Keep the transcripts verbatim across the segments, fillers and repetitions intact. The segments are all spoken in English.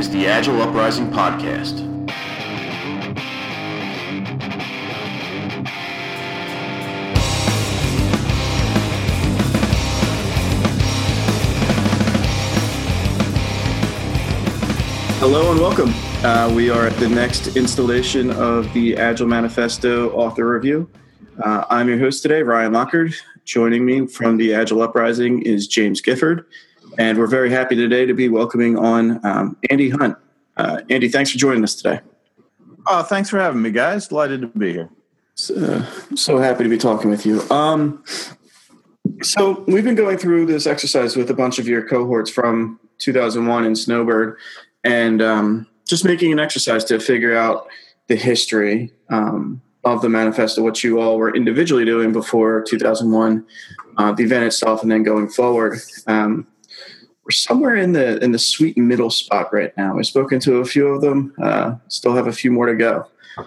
is the Agile Uprising Podcast. Hello and welcome. Uh, we are at the next installation of the Agile Manifesto Author Review. Uh, I'm your host today, Ryan Lockard. Joining me from the Agile Uprising is James Gifford. And we're very happy today to be welcoming on um, Andy Hunt. Uh, Andy, thanks for joining us today. Oh, thanks for having me, guys. Delighted to be here. So, so happy to be talking with you. Um, so we've been going through this exercise with a bunch of your cohorts from two thousand one in Snowbird, and um, just making an exercise to figure out the history um, of the manifesto, what you all were individually doing before two thousand one, uh, the event itself, and then going forward. Um, We're somewhere in the in the sweet middle spot right now. I've spoken to a few of them. Uh, still have a few more to go.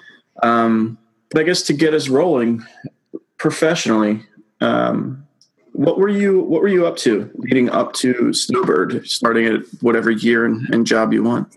Um, but I guess to get us rolling professionally, um, what were you what were you up to leading up to Snowbird, starting at whatever year and, and job you want?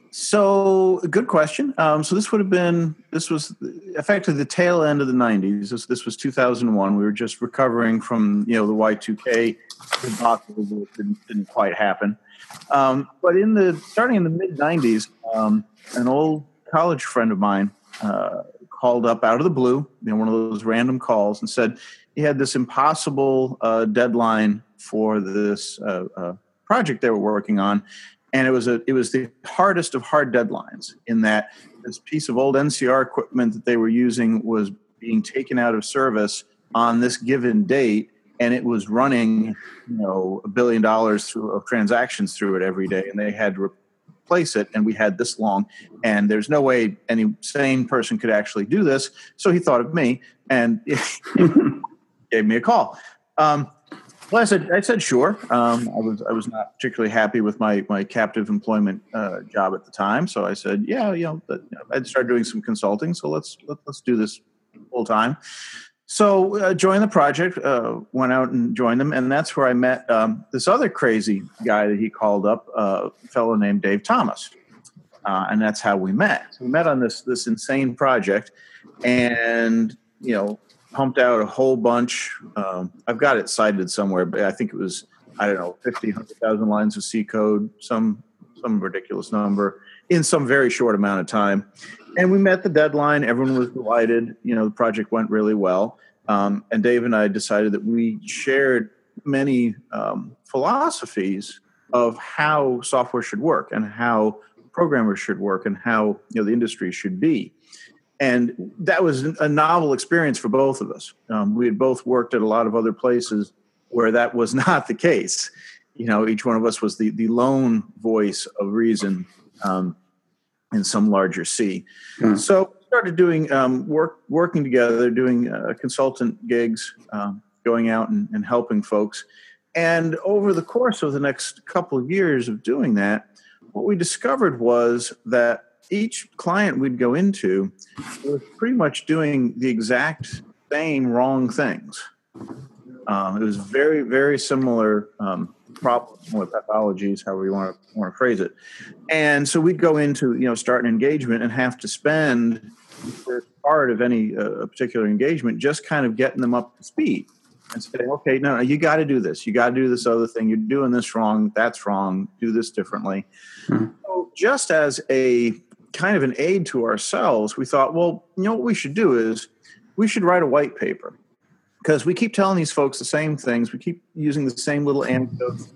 So, good question. Um, so this would have been this was effectively the tail end of the nineties. This this was two thousand one. We were just recovering from you know the Y two K debacle that didn't, didn't quite happen. Um, but in the starting in the mid nineties, um, an old college friend of mine uh, called up out of the blue, you know, one of those random calls, and said he had this impossible uh, deadline for this uh, uh, project they were working on. And it was a it was the hardest of hard deadlines in that this piece of old N C R equipment that they were using was being taken out of service on this given date, and it was running, you know, a billion dollars through of transactions through it every day, and they had to replace it, and we had this long, and there's no way any sane person could actually do this. So he thought of me and gave me a call. Um, Well, I said, I said, sure. Um, I was, I was not particularly happy with my, my captive employment uh, job at the time. So I said, yeah, you know, but, you know, I'd started doing some consulting. So let's, let, let's do this full time. So uh, joined the project, uh, went out and joined them. And that's where I met um, this other crazy guy that he called up, uh, a fellow named Dave Thomas. Uh, and that's how we met. So we met on this, this insane project and, you know, pumped out a whole bunch. Um, I've got it cited somewhere, but I think it was, I don't know, fifty, one hundred thousand lines of C code, some some ridiculous number in some very short amount of time. And we met the deadline. Everyone was delighted. You know, the project went really well. Um, and Dave and I decided that we shared many um, philosophies of how software should work and how programmers should work and how, you know, the industry should be. And that was a novel experience for both of us. Um, we had both worked at a lot of other places where that was not the case. You know, each one of us was the, the lone voice of reason um, in some larger sea. Mm. So we started doing um, work, working together, doing uh, consultant gigs, um, going out and, and helping folks. And over the course of the next couple of years of doing that, what we discovered was that each client we'd go into was pretty much doing the exact same wrong things. Um, it was very, very similar um, problems with pathologies, however you want to want to phrase it. And so we'd go into, you know, start an engagement and have to spend the first part of any uh, particular engagement just kind of getting them up to speed and saying, okay, no, no, you got to do this. You got to do this other thing. You're doing this wrong. That's wrong. Do this differently. Mm-hmm. So just as a kind of an aid to ourselves, we thought, well, you know what we should do is we should write a white paper because we keep telling these folks the same things. We keep using the same little anecdotes.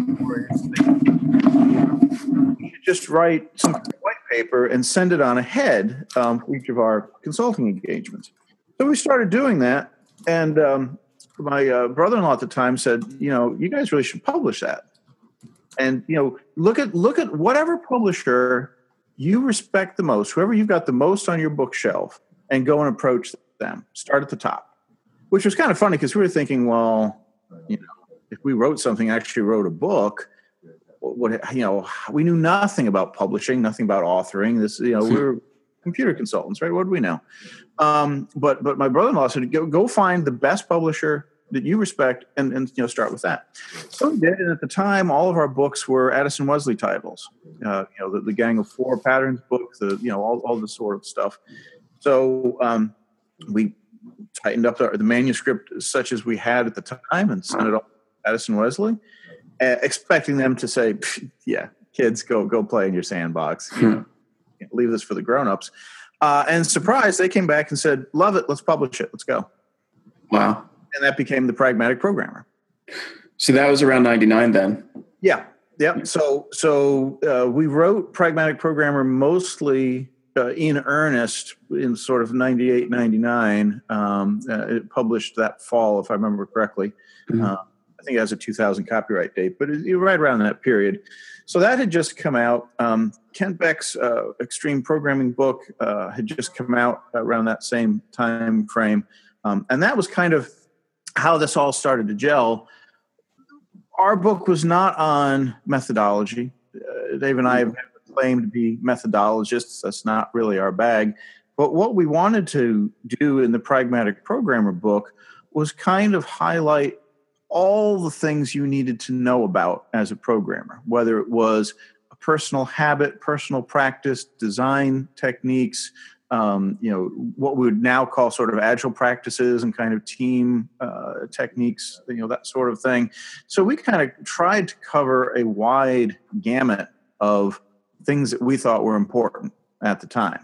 We should just write some white paper and send it on ahead um, for each of our consulting engagements. So we started doing that. And um, my uh, brother-in-law at the time said, you know, you guys really should publish that. And, you know, look at look at whatever publisher you respect the most, whoever you've got the most on your bookshelf, and go and approach them. Start at the top, which was kind of funny because we were thinking, well, you know, if we wrote something, actually wrote a book, what, you know, we knew nothing about publishing, nothing about authoring. This, you know, we were computer consultants, right? What do we know? Um, but but my brother-in-law said, go, go find the best publisher that you respect, and, and you know, start with that. So we did, and at the time, all of our books were Addison Wesley titles. Uh, you know, the, the Gang of Four Patterns book, the you know, all, all the sort of stuff. So um, we tightened up the, the manuscript such as we had at the time and sent it off to Addison Wesley, uh, expecting them to say, "Yeah, kids, go go play in your sandbox. You know, leave this for the grown-ups." Uh, and surprised, they came back and said, "Love it. Let's publish it. Let's go." Wow. And that became the Pragmatic Programmer. So that was around ninety-nine then. Yeah. Yeah. So, so uh, we wrote Pragmatic Programmer mostly uh, in earnest in sort of ninety-eight, ninety-nine. Um, uh, it published that fall, if I remember correctly. Mm-hmm. Uh, I think it has a two thousand copyright date, but it, right around that period. So that had just come out. Um, Kent Beck's uh, Extreme Programming book uh, had just come out around that same time frame. Um, and that was kind of how this all started to gel. Our book was not on methodology. Uh, Dave and I have claimed to be methodologists. That's not really our bag. But what we wanted to do in the Pragmatic Programmer book was kind of highlight all the things you needed to know about as a programmer, whether it was a personal habit, personal practice, design techniques, um, you know, what we would now call sort of agile practices and kind of team uh, techniques, you know, that sort of thing. So we kind of tried to cover a wide gamut of things that we thought were important at the time.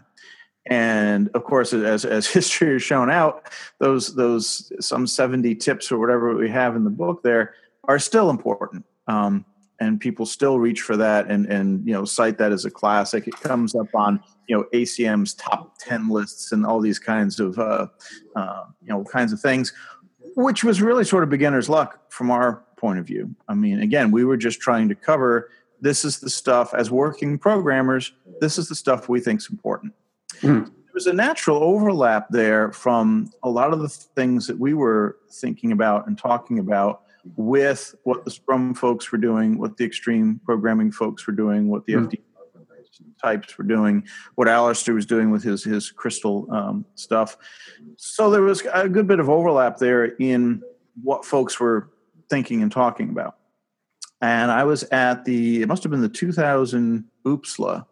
And of course, as as history has shown out, those those some seventy tips or whatever we have in the book there are still important, um, and people still reach for that and and you know cite that as a classic. It comes up on you know A C M's top ten lists and all these kinds of uh, uh, you know kinds of things, which was really sort of beginner's luck from our point of view. I mean, again, we were just trying to cover this is the stuff as working programmers. This is the stuff we think is important. Mm. There was a natural overlap there from a lot of the things that we were thinking about and talking about with what the Scrum folks were doing, what the Extreme Programming folks were doing, what the mm. F D types were doing, what Alistair was doing with his his Crystal um, stuff. So there was a good bit of overlap there in what folks were thinking and talking about. And I was at the, it must have been the two thousand OOPSLA.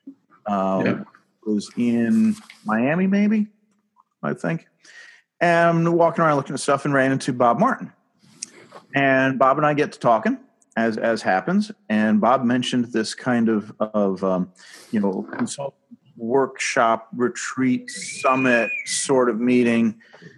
Um, yeah. Was in Miami, maybe, I think. And walking around looking at stuff and ran into Bob Martin. And Bob and I get to talking, as as happens. And Bob mentioned this kind of, of um, you know, consult workshop, retreat, summit sort of meeting.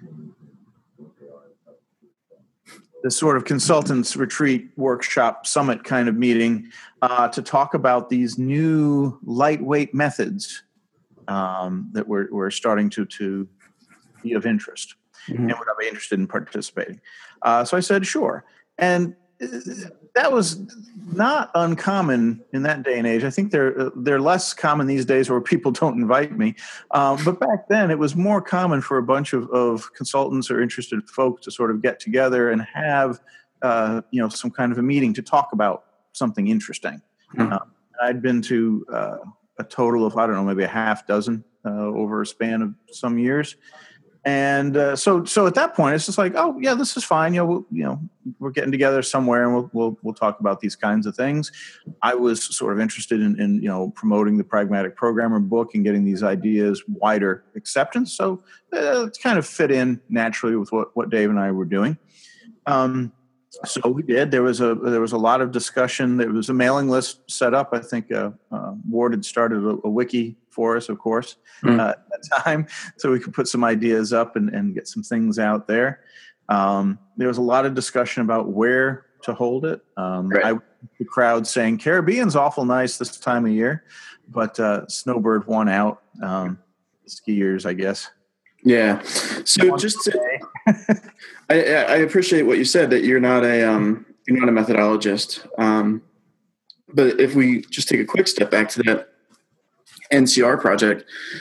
This sort of consultants retreat, workshop, summit kind of meeting uh, to talk about these new lightweight methods Um, that we're, we're starting to, to be of interest, mm-hmm. and would I be interested in participating? Uh, so I said, sure. And that was not uncommon in that day and age. I think they're, they're less common these days where people don't invite me. Um, but back then it was more common for a bunch of, of consultants or interested folks to sort of get together and have, uh, you know, some kind of a meeting to talk about something interesting. Mm-hmm. Um, I'd been to, uh, a total of, I don't know, maybe a half dozen uh, over a span of some years. And uh, so so at that point, it's just like, oh, yeah, this is fine. You know, we'll, you know we're getting together somewhere and we'll, we'll we'll talk about these kinds of things. I was sort of interested in, in, you know, promoting the Pragmatic Programmer book and getting these ideas wider acceptance. So uh, it kind of fit in naturally with what, what Dave and I were doing. Um, So we did. There was a there was a lot of discussion. There was a mailing list set up. I think uh, uh, Ward had started a, a wiki for us, of course, mm. uh, at that time, so we could put some ideas up and, and get some things out there. Um, there was a lot of discussion about where to hold it. Um, right. I the crowd saying Caribbean's awful nice this time of year, but uh, Snowbird won out. Um, skiers, I guess. Yeah. So just to, I, I appreciate what you said, that you're not a um, you're not a methodologist. Um, but if we just take a quick step back to that N C R project,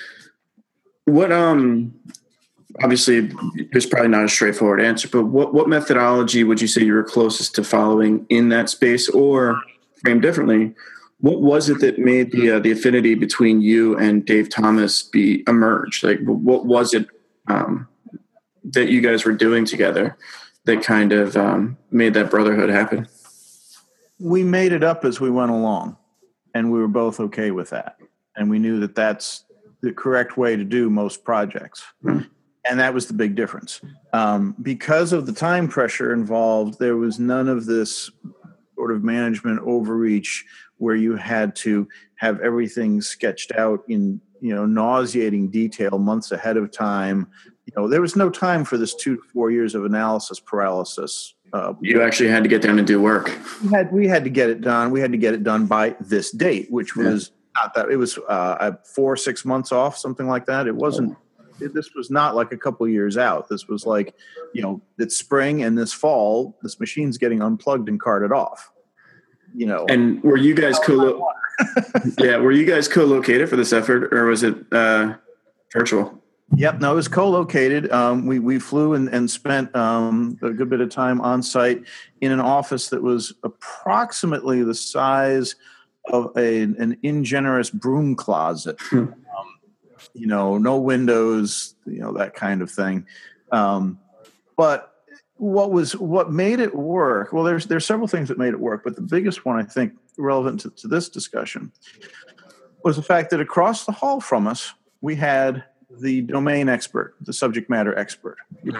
what um obviously there's probably not a straightforward answer, but what what methodology would you say you were closest to following in that space, or framed differently, what was it that made the uh, the affinity between you and Dave Thomas be emerge? Like, what was it um, that you guys were doing together that kind of um, made that brotherhood happen? We made it up as we went along, and we were both okay with that. And we knew that that's the correct way to do most projects. Mm. And that was the big difference. Um, because of the time pressure involved, there was none of this sort of management overreach where you had to have everything sketched out in, you know, nauseating detail months ahead of time. You know, there was no time for this two to four years of analysis paralysis. Uh, you actually had to get down and do work. We had we had to get it done. We had to get it done by this date, which was yeah. not that. It was uh, four, six months off, something like that. It wasn't. It, this was not like a couple years out. This was like, you know, it's spring and this fall, this machine's getting unplugged and carted off. You know. And were you guys co? yeah, were you guys co-located for this effort, or was it uh, virtual? Yep, no, it was co-located. Um, we we flew and, and spent um, a good bit of time on site in an office that was approximately the size of a an ingenerous broom closet. Hmm. Um, you know, no windows, you know, that kind of thing. Um, but what was what made it work? Well, there's there's several things that made it work, but the biggest one I think relevant to, to this discussion was the fact that across the hall from us we had the domain expert, the subject matter expert.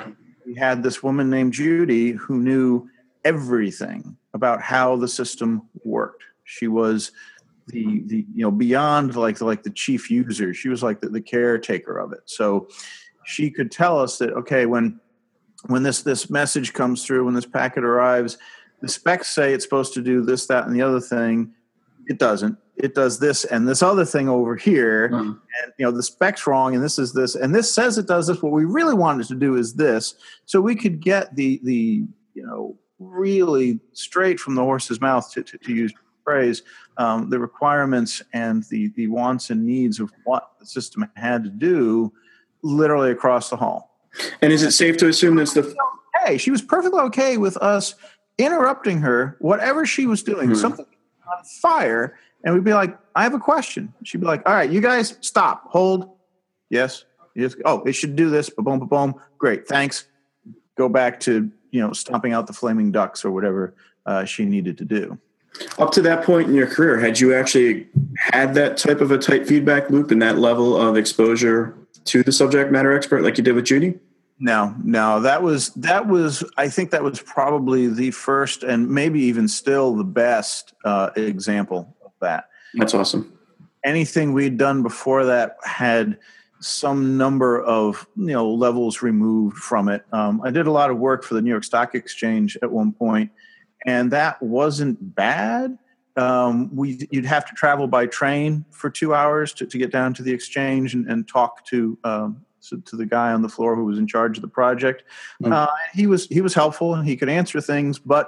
We had this woman named Judy who knew everything about how the system worked. She was the, the you know, beyond like the, like the chief user. She was like the, the caretaker of it. So she could tell us that, okay, when when this this message comes through, when this packet arrives, the specs say it's supposed to do this, that, and the other thing. It doesn't. It does this and this other thing over here. Mm. And, you know, the spec's wrong and this is this. And this says it does this. What we really wanted to do is this. So we could get the, the you know, really straight from the horse's mouth, to, to, to use the phrase, um, the requirements and the, the wants and needs of what the system had to do literally across the hall. And is it safe to assume that's the... Hey, she was perfectly okay with us interrupting her, whatever she was doing, mm. something on fire, and we'd be like, I have a question. She'd be like, all right, you guys stop, hold. Yes. Yes. Oh, it should do this. Boom, boom, boom. Great. Thanks. Go back to, you know, stomping out the flaming ducks or whatever uh, she needed to do. Up to that point in your career, had you actually had that type of a tight feedback loop and that level of exposure to the subject matter expert like you did with Judy? No, no, that was, that was, I think that was probably the first and maybe even still the best uh, example of that. That's awesome. Anything we'd done before that had some number of, you know, levels removed from it. Um, I did a lot of work for the New York Stock Exchange at one point, and that wasn't bad. Um, we, you'd have to travel by train for two hours to, to get down to the exchange and, and talk to, um, to, to the guy on the floor who was in charge of the project. Mm. Uh, he was, he was helpful and he could answer things, but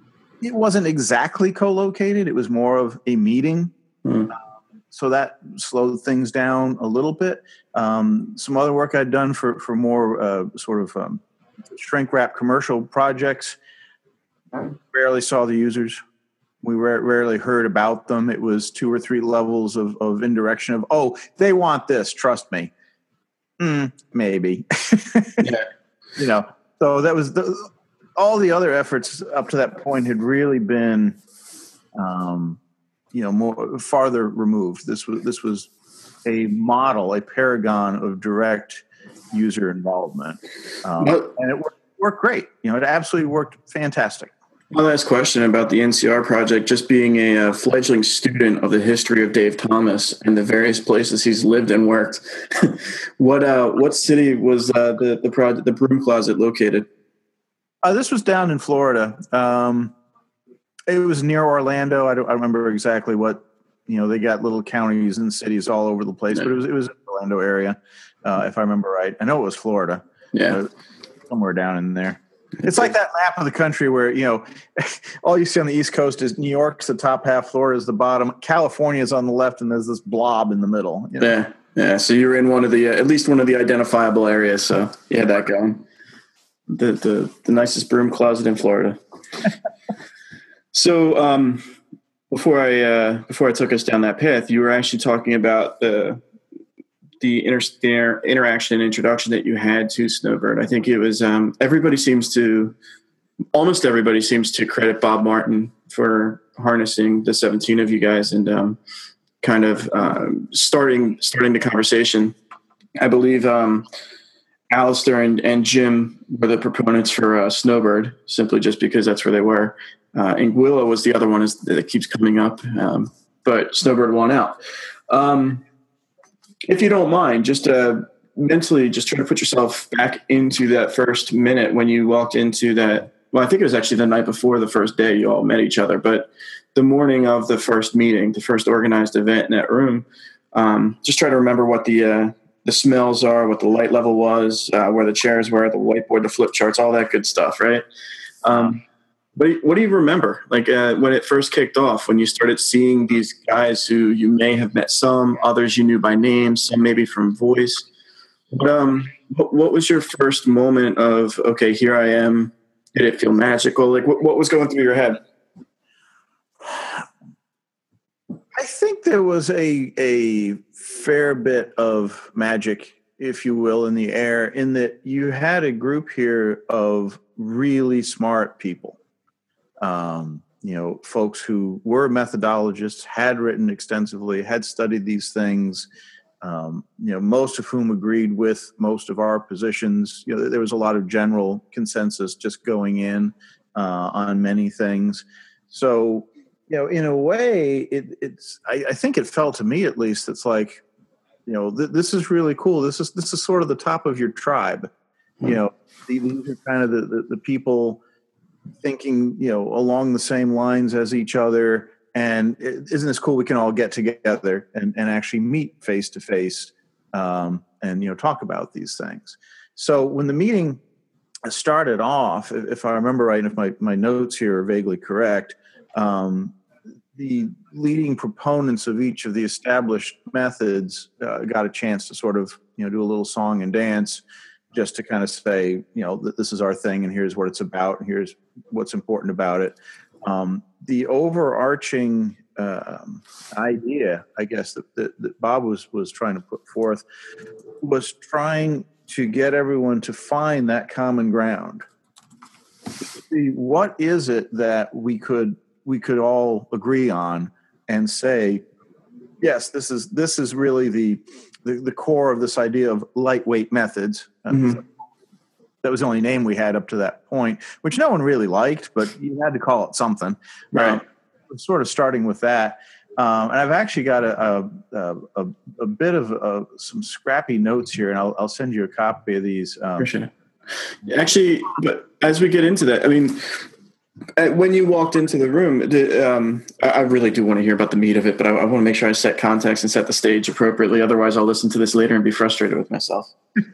it wasn't exactly co-located. It was more of a meeting. Mm. Um, so that slowed things down a little bit. Um, some other work I'd done for, for more uh, sort of um, shrink wrap commercial projects, barely saw the users. We ra- rarely heard about them. It was two or three levels of, of indirection of, oh, they want this, trust me. Mm, maybe. Yeah. You know, so that was the, all the other efforts up to that point had really been, um, you know, more farther removed. This was, this was a model, a paragon of direct user involvement. Um, but, and it worked, worked great. You know, it absolutely worked fantastic. My last question about the N C R project, just being a, a fledgling student of the history of Dave Thomas and the various places he's lived and worked. what uh, what city was uh, the the project, the broom closet located? Uh, this was down in Florida. Um, it was near Orlando. I don't I remember exactly what, you know, they got little counties and cities all over the place, yeah. but it was it was in the Orlando area, uh, if I remember right. I know it was Florida. Yeah, uh, somewhere down in there. It's like that map of the country where, you know, all you see on the East Coast is New York's the top half, Florida's the bottom, California's on the left, and there's this blob in the middle. You know? Yeah, yeah. So you're in one of the, uh, at least one of the identifiable areas. So you had that going. The the, the nicest broom closet in Florida. So um, before I uh, before I took us down that path, you were actually talking about the the, inter, the inter, interaction and introduction that you had to Snowbird. I think it was um, everybody seems to, almost everybody seems to credit Bob Martin for harnessing the seventeen of you guys and um, kind of um, starting starting the conversation. I believe um, Alistair and, and Jim were the proponents for uh, Snowbird, simply just because that's where they were. Uh, and Willow was the other one is, that keeps coming up, um, but Snowbird won out. Um, if you don't mind, just uh, mentally just try to put yourself back into that first minute when you walked into that. Well, I think it was actually the night before the first day you all met each other, but the morning of the first meeting, the first organized event in that room, um, just try to remember what the uh, the smells are, what the light level was, uh, where the chairs were, the whiteboard, the flip charts, all that good stuff, right? Um, but what do you remember, like uh, when it first kicked off, when you started seeing these guys who you may have met some, others you knew by name, some maybe from voice? But, um, what, what was your first moment of, okay, here I am? Did it feel magical? Like what, what was going through your head? I think there was a a fair bit of magic, if you will, in the air, in that you had a group here of really smart people. Um, you know, folks who were methodologists, had written extensively, had studied these things, um, you know, most of whom agreed with most of our positions. You know, there was a lot of general consensus just going in uh, on many things. So, you know, in a way, it, it's, I, I think it felt to me, at least, it's like, you know, th- this is really cool. This is, this is sort of the top of your tribe. You know, these are kind of the, the, the people thinking, you know, along the same lines as each other. And isn't this cool? We can all get together and, and actually meet face to face and, you know, talk about these things. So when the meeting started off, if I remember right, and if my, my notes here are vaguely correct, um, the leading proponents of each of the established methods uh, got a chance to sort of, you know, do a little song and dance just to kind of say, you know, that this is our thing and here's what it's about and here's what's important about it. Um, the overarching uh, idea, I guess, that, that, that Bob was, was trying to put forth was trying to get everyone to find that common ground. See, what is it that we could we could all agree on and say, yes, this is this is really the the, the core of this idea of lightweight methods. Mm-hmm. That was the only name we had up to that point, which no one really liked, but you had to call it something. Right. Um, sort of starting with that. Um, and I've actually got a a, a, a bit of uh, some scrappy notes here, and I'll, I'll send you a copy of these. Um, Appreciate it. Actually, but as we get into that, I mean, when you walked into the room, um, I really do want to hear about the meat of it, but I, I want to make sure I set context and set the stage appropriately. Otherwise, I'll listen to this later and be frustrated with myself.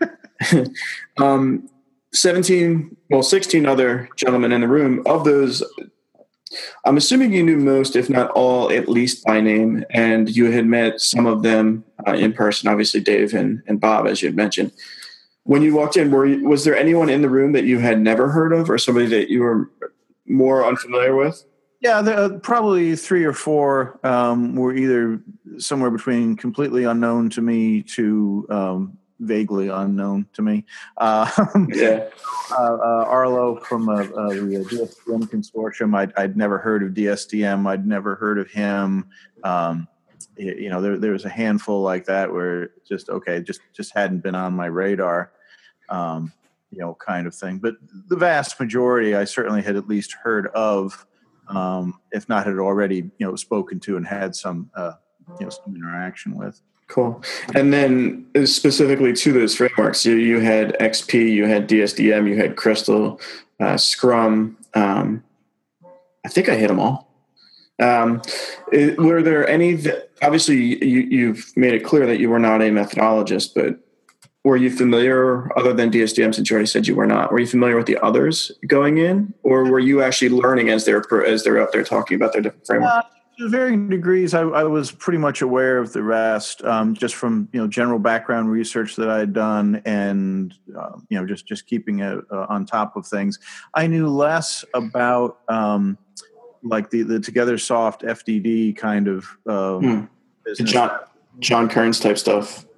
um, seventeen, well, sixteen other gentlemen in the room. Of those, I'm assuming you knew most, if not all, at least by name, and you had met some of them uh, in person, obviously Dave and, and Bob, as you had mentioned. When you walked in, were you, was there anyone in the room that you had never heard of or somebody that you were more unfamiliar with? Yeah, there, uh, probably three or four um, were either somewhere between completely unknown to me to um, vaguely unknown to me. Uh, yeah. uh, uh, Arlo from uh, uh, the D S D M consortium, I'd, I'd never heard of D S D M. I'd never heard of him. Um, you know, there there was a handful like that where just, okay, just, just hadn't been on my radar. Um, you know, kind of thing. But the vast majority I certainly had at least heard of, um, if not had already, you know, spoken to and had some, uh, you know, some interaction with. Cool. And then specifically to those frameworks, you, you had X P, you had D S D M, you had Crystal, uh, Scrum. Um, I think I hit them all. Um, it, were there any, that, obviously you, you've made it clear that you were not a methodologist, but were you familiar, other than D S D M, since you already said you were not, were you familiar with the others going in, or were you actually learning as they're as they're out there talking about their different frameworks? Uh, to varying degrees, I, I was pretty much aware of the rest, um, just from you know general background research that I had done, and uh, you know just just keeping it uh, on top of things. I knew less about um, like the the TogetherSoft F D D kind of um, hmm. business. John John Kearns type stuff.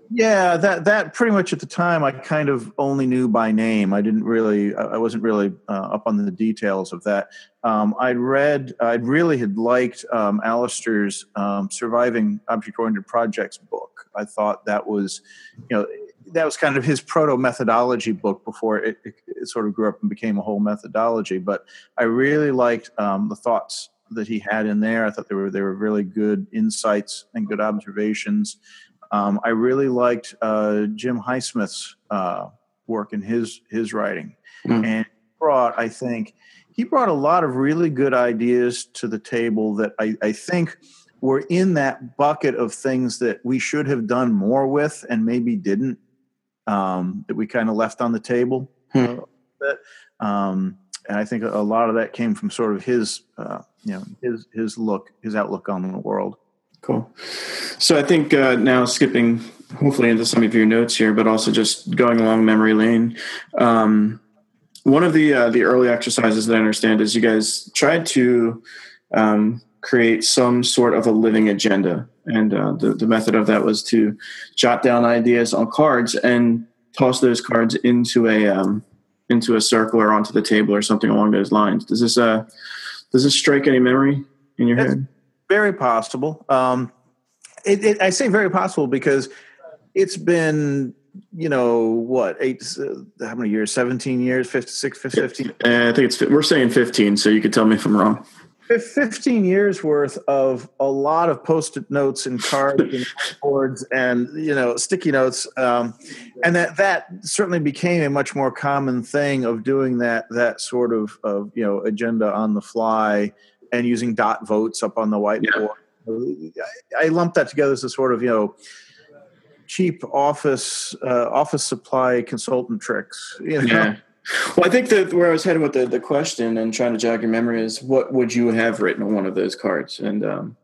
Yeah, that that pretty much at the time I kind of only knew by name. I didn't really, I wasn't really uh, up on the details of that. Um, I'd read, I really had liked um, Alistair's um, Surviving Object-Oriented Projects book. I thought that was, you know, that was kind of his proto-methodology book before it, it, it sort of grew up and became a whole methodology. But I really liked um, the thoughts that he had in there. I thought they were they were really good insights and good observations. Um, I really liked uh, Jim Highsmith's uh, work in his his writing, mm. and brought I think he brought a lot of really good ideas to the table that I, I think were in that bucket of things that we should have done more with and maybe didn't, um, that we kind of left on the table. Mm. Uh, um, and I think a lot of that came from sort of his uh, you know his his look his outlook on the world. Cool. So I think uh, now skipping hopefully into some of your notes here, but also just going along memory lane. Um, one of the uh, the early exercises that I understand is you guys tried to um, create some sort of a living agenda. And uh, the, the method of that was to jot down ideas on cards and toss those cards into a um, into a circle or onto the table or something along those lines. Does this uh, does this strike any memory in your it's- head? Very possible. Um, it, it, I say very possible because it's been, you know, what, eight, uh, how many years? seventeen years, fifty-six, fifteen? Uh, I think it's, we're saying fifteen, so you could tell me if I'm wrong. fifteen years worth of a lot of Post-it notes and cards and boards and, you know, sticky notes. Um, and that, that certainly became a much more common thing of doing that, that sort of, of, you know, agenda on the fly and using dot votes up on the whiteboard. Yeah. I, I lumped that together as a sort of, you know, cheap office uh, office supply consultant tricks. You know? Yeah. Well, I think that where I was heading with the, the question and trying to jog your memory is what would you have written on one of those cards? And um,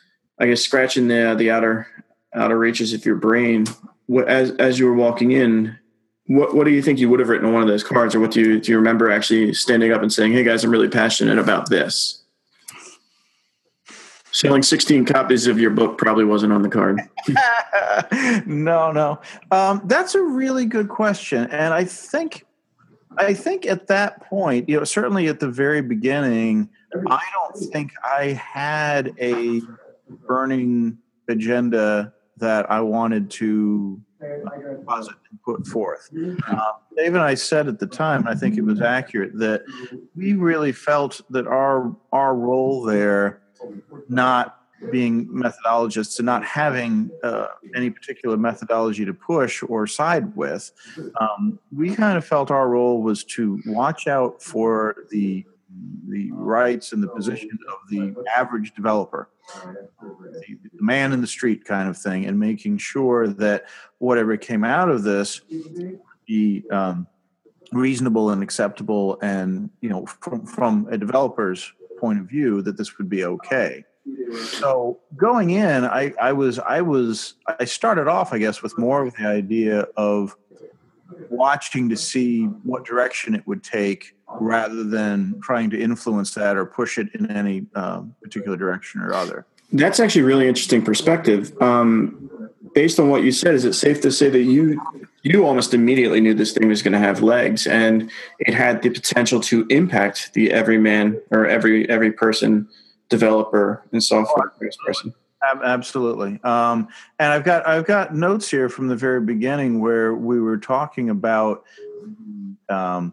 I guess scratching the the outer outer reaches of your brain, what, as as you were walking in, what what do you think you would have written on one of those cards, or what do you do you remember actually standing up and saying, "Hey guys, I'm really passionate about this"? Selling sixteen copies of your book probably wasn't on the card. no, no. Um, that's a really good question. And I think, I think at that point, you know, certainly at the very beginning, I don't think I had a burning agenda that I wanted to deposit and put forth. Uh, Dave and I said at the time, and I think it was accurate, that we really felt that our our role there, not being methodologists and not having uh, any particular methodology to push or side with, um, we kind of felt our role was to watch out for the the rights and the position of the average developer, the, the man in the street kind of thing, and making sure that whatever came out of this be um, reasonable and acceptable, and, you know, from, from a developer's point of view, that this would be okay. So going in, I, I was I was I started off, I guess, with more of the idea of watching to see what direction it would take, rather than trying to influence that or push it in any um, particular direction or other. That's actually a really interesting perspective. Um, based on what you said, is it safe to say that you you almost immediately knew this thing was going to have legs, and it had the potential to impact the everyman or every every person, developer and software person? Absolutely. Um, and I've got I've got notes here from the very beginning where we were talking about um,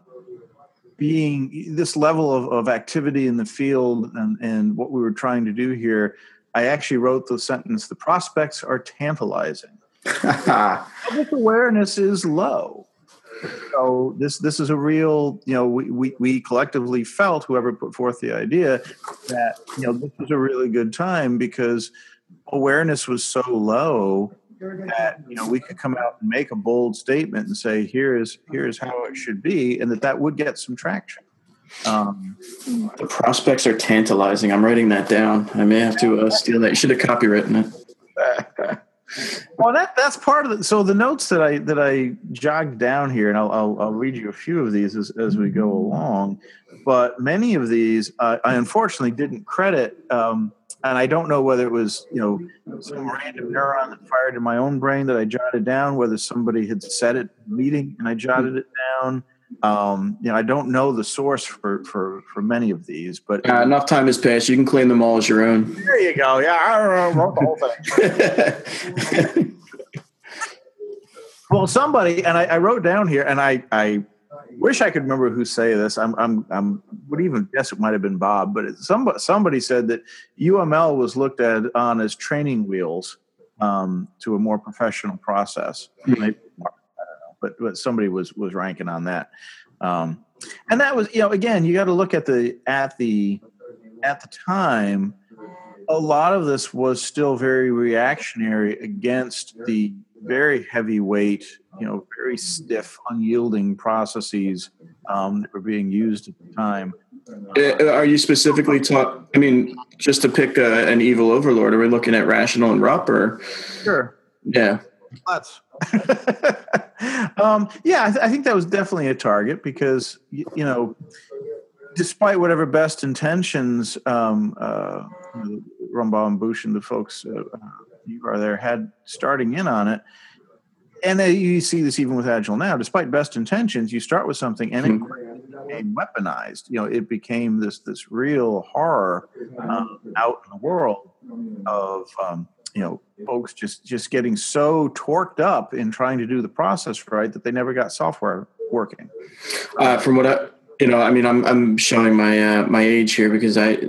being this level of, of activity in the field, and, and what we were trying to do here. I actually wrote the sentence, "The prospects are tantalizing." Public awareness is low. So this this is a real, you know, we, we, we collectively felt, whoever put forth the idea, that, you know, this was a really good time because awareness was so low that, you know, we could come out and make a bold statement and say, here is here is how it should be, and that that would get some traction. Um, the prospects are tantalizing. I'm writing that down. I may have to uh, steal that. You should have copywritten it. Well, that that's part of it. So the notes that I that I jogged down here, and I'll I'll, I'll read you a few of these as, as we go along. but many of these uh, I unfortunately didn't credit. Um, and I don't know whether it was, you know, some random neuron that fired in my own brain that I jotted down, whether somebody had said it in the meeting and I jotted it down. Um, you know, I don't know the source for, for, for many of these, but uh, enough time has passed. You can claim them all as your own. There you go. Yeah, I wrote the whole thing. Well, somebody, and I, I wrote down here, and I, I wish I could remember who say this. I'm, I'm, I'm would even guess it might have been Bob, but it, somebody, somebody said that U M L was looked at on as training wheels um, to a more professional process. Mm-hmm. Maybe, I don't know, but but somebody was was ranking on that, um, and that was, you know, again, you got to look at the at the at the time. A lot of this was still very reactionary against the very heavyweight, you know, very stiff, unyielding processes um, that were being used at the time. Uh, are you specifically taught? I mean, just to pick a, an evil overlord, are we looking at Rational and Rupp? Or sure, yeah, let's. um, yeah, I, th- I think that was definitely a target because you, you know, despite whatever best intentions, um, uh, Rumbaugh and Bush and the folks uh, you are there had starting in on it. And uh, you see this even with Agile now. Despite best intentions, you start with something and it became weaponized. You know, it became this this real horror um, out in the world of um, you know, folks just just getting so torqued up in trying to do the process right that they never got software working. Uh, from what I, you know, I mean, I'm I'm showing my uh, my age here because I.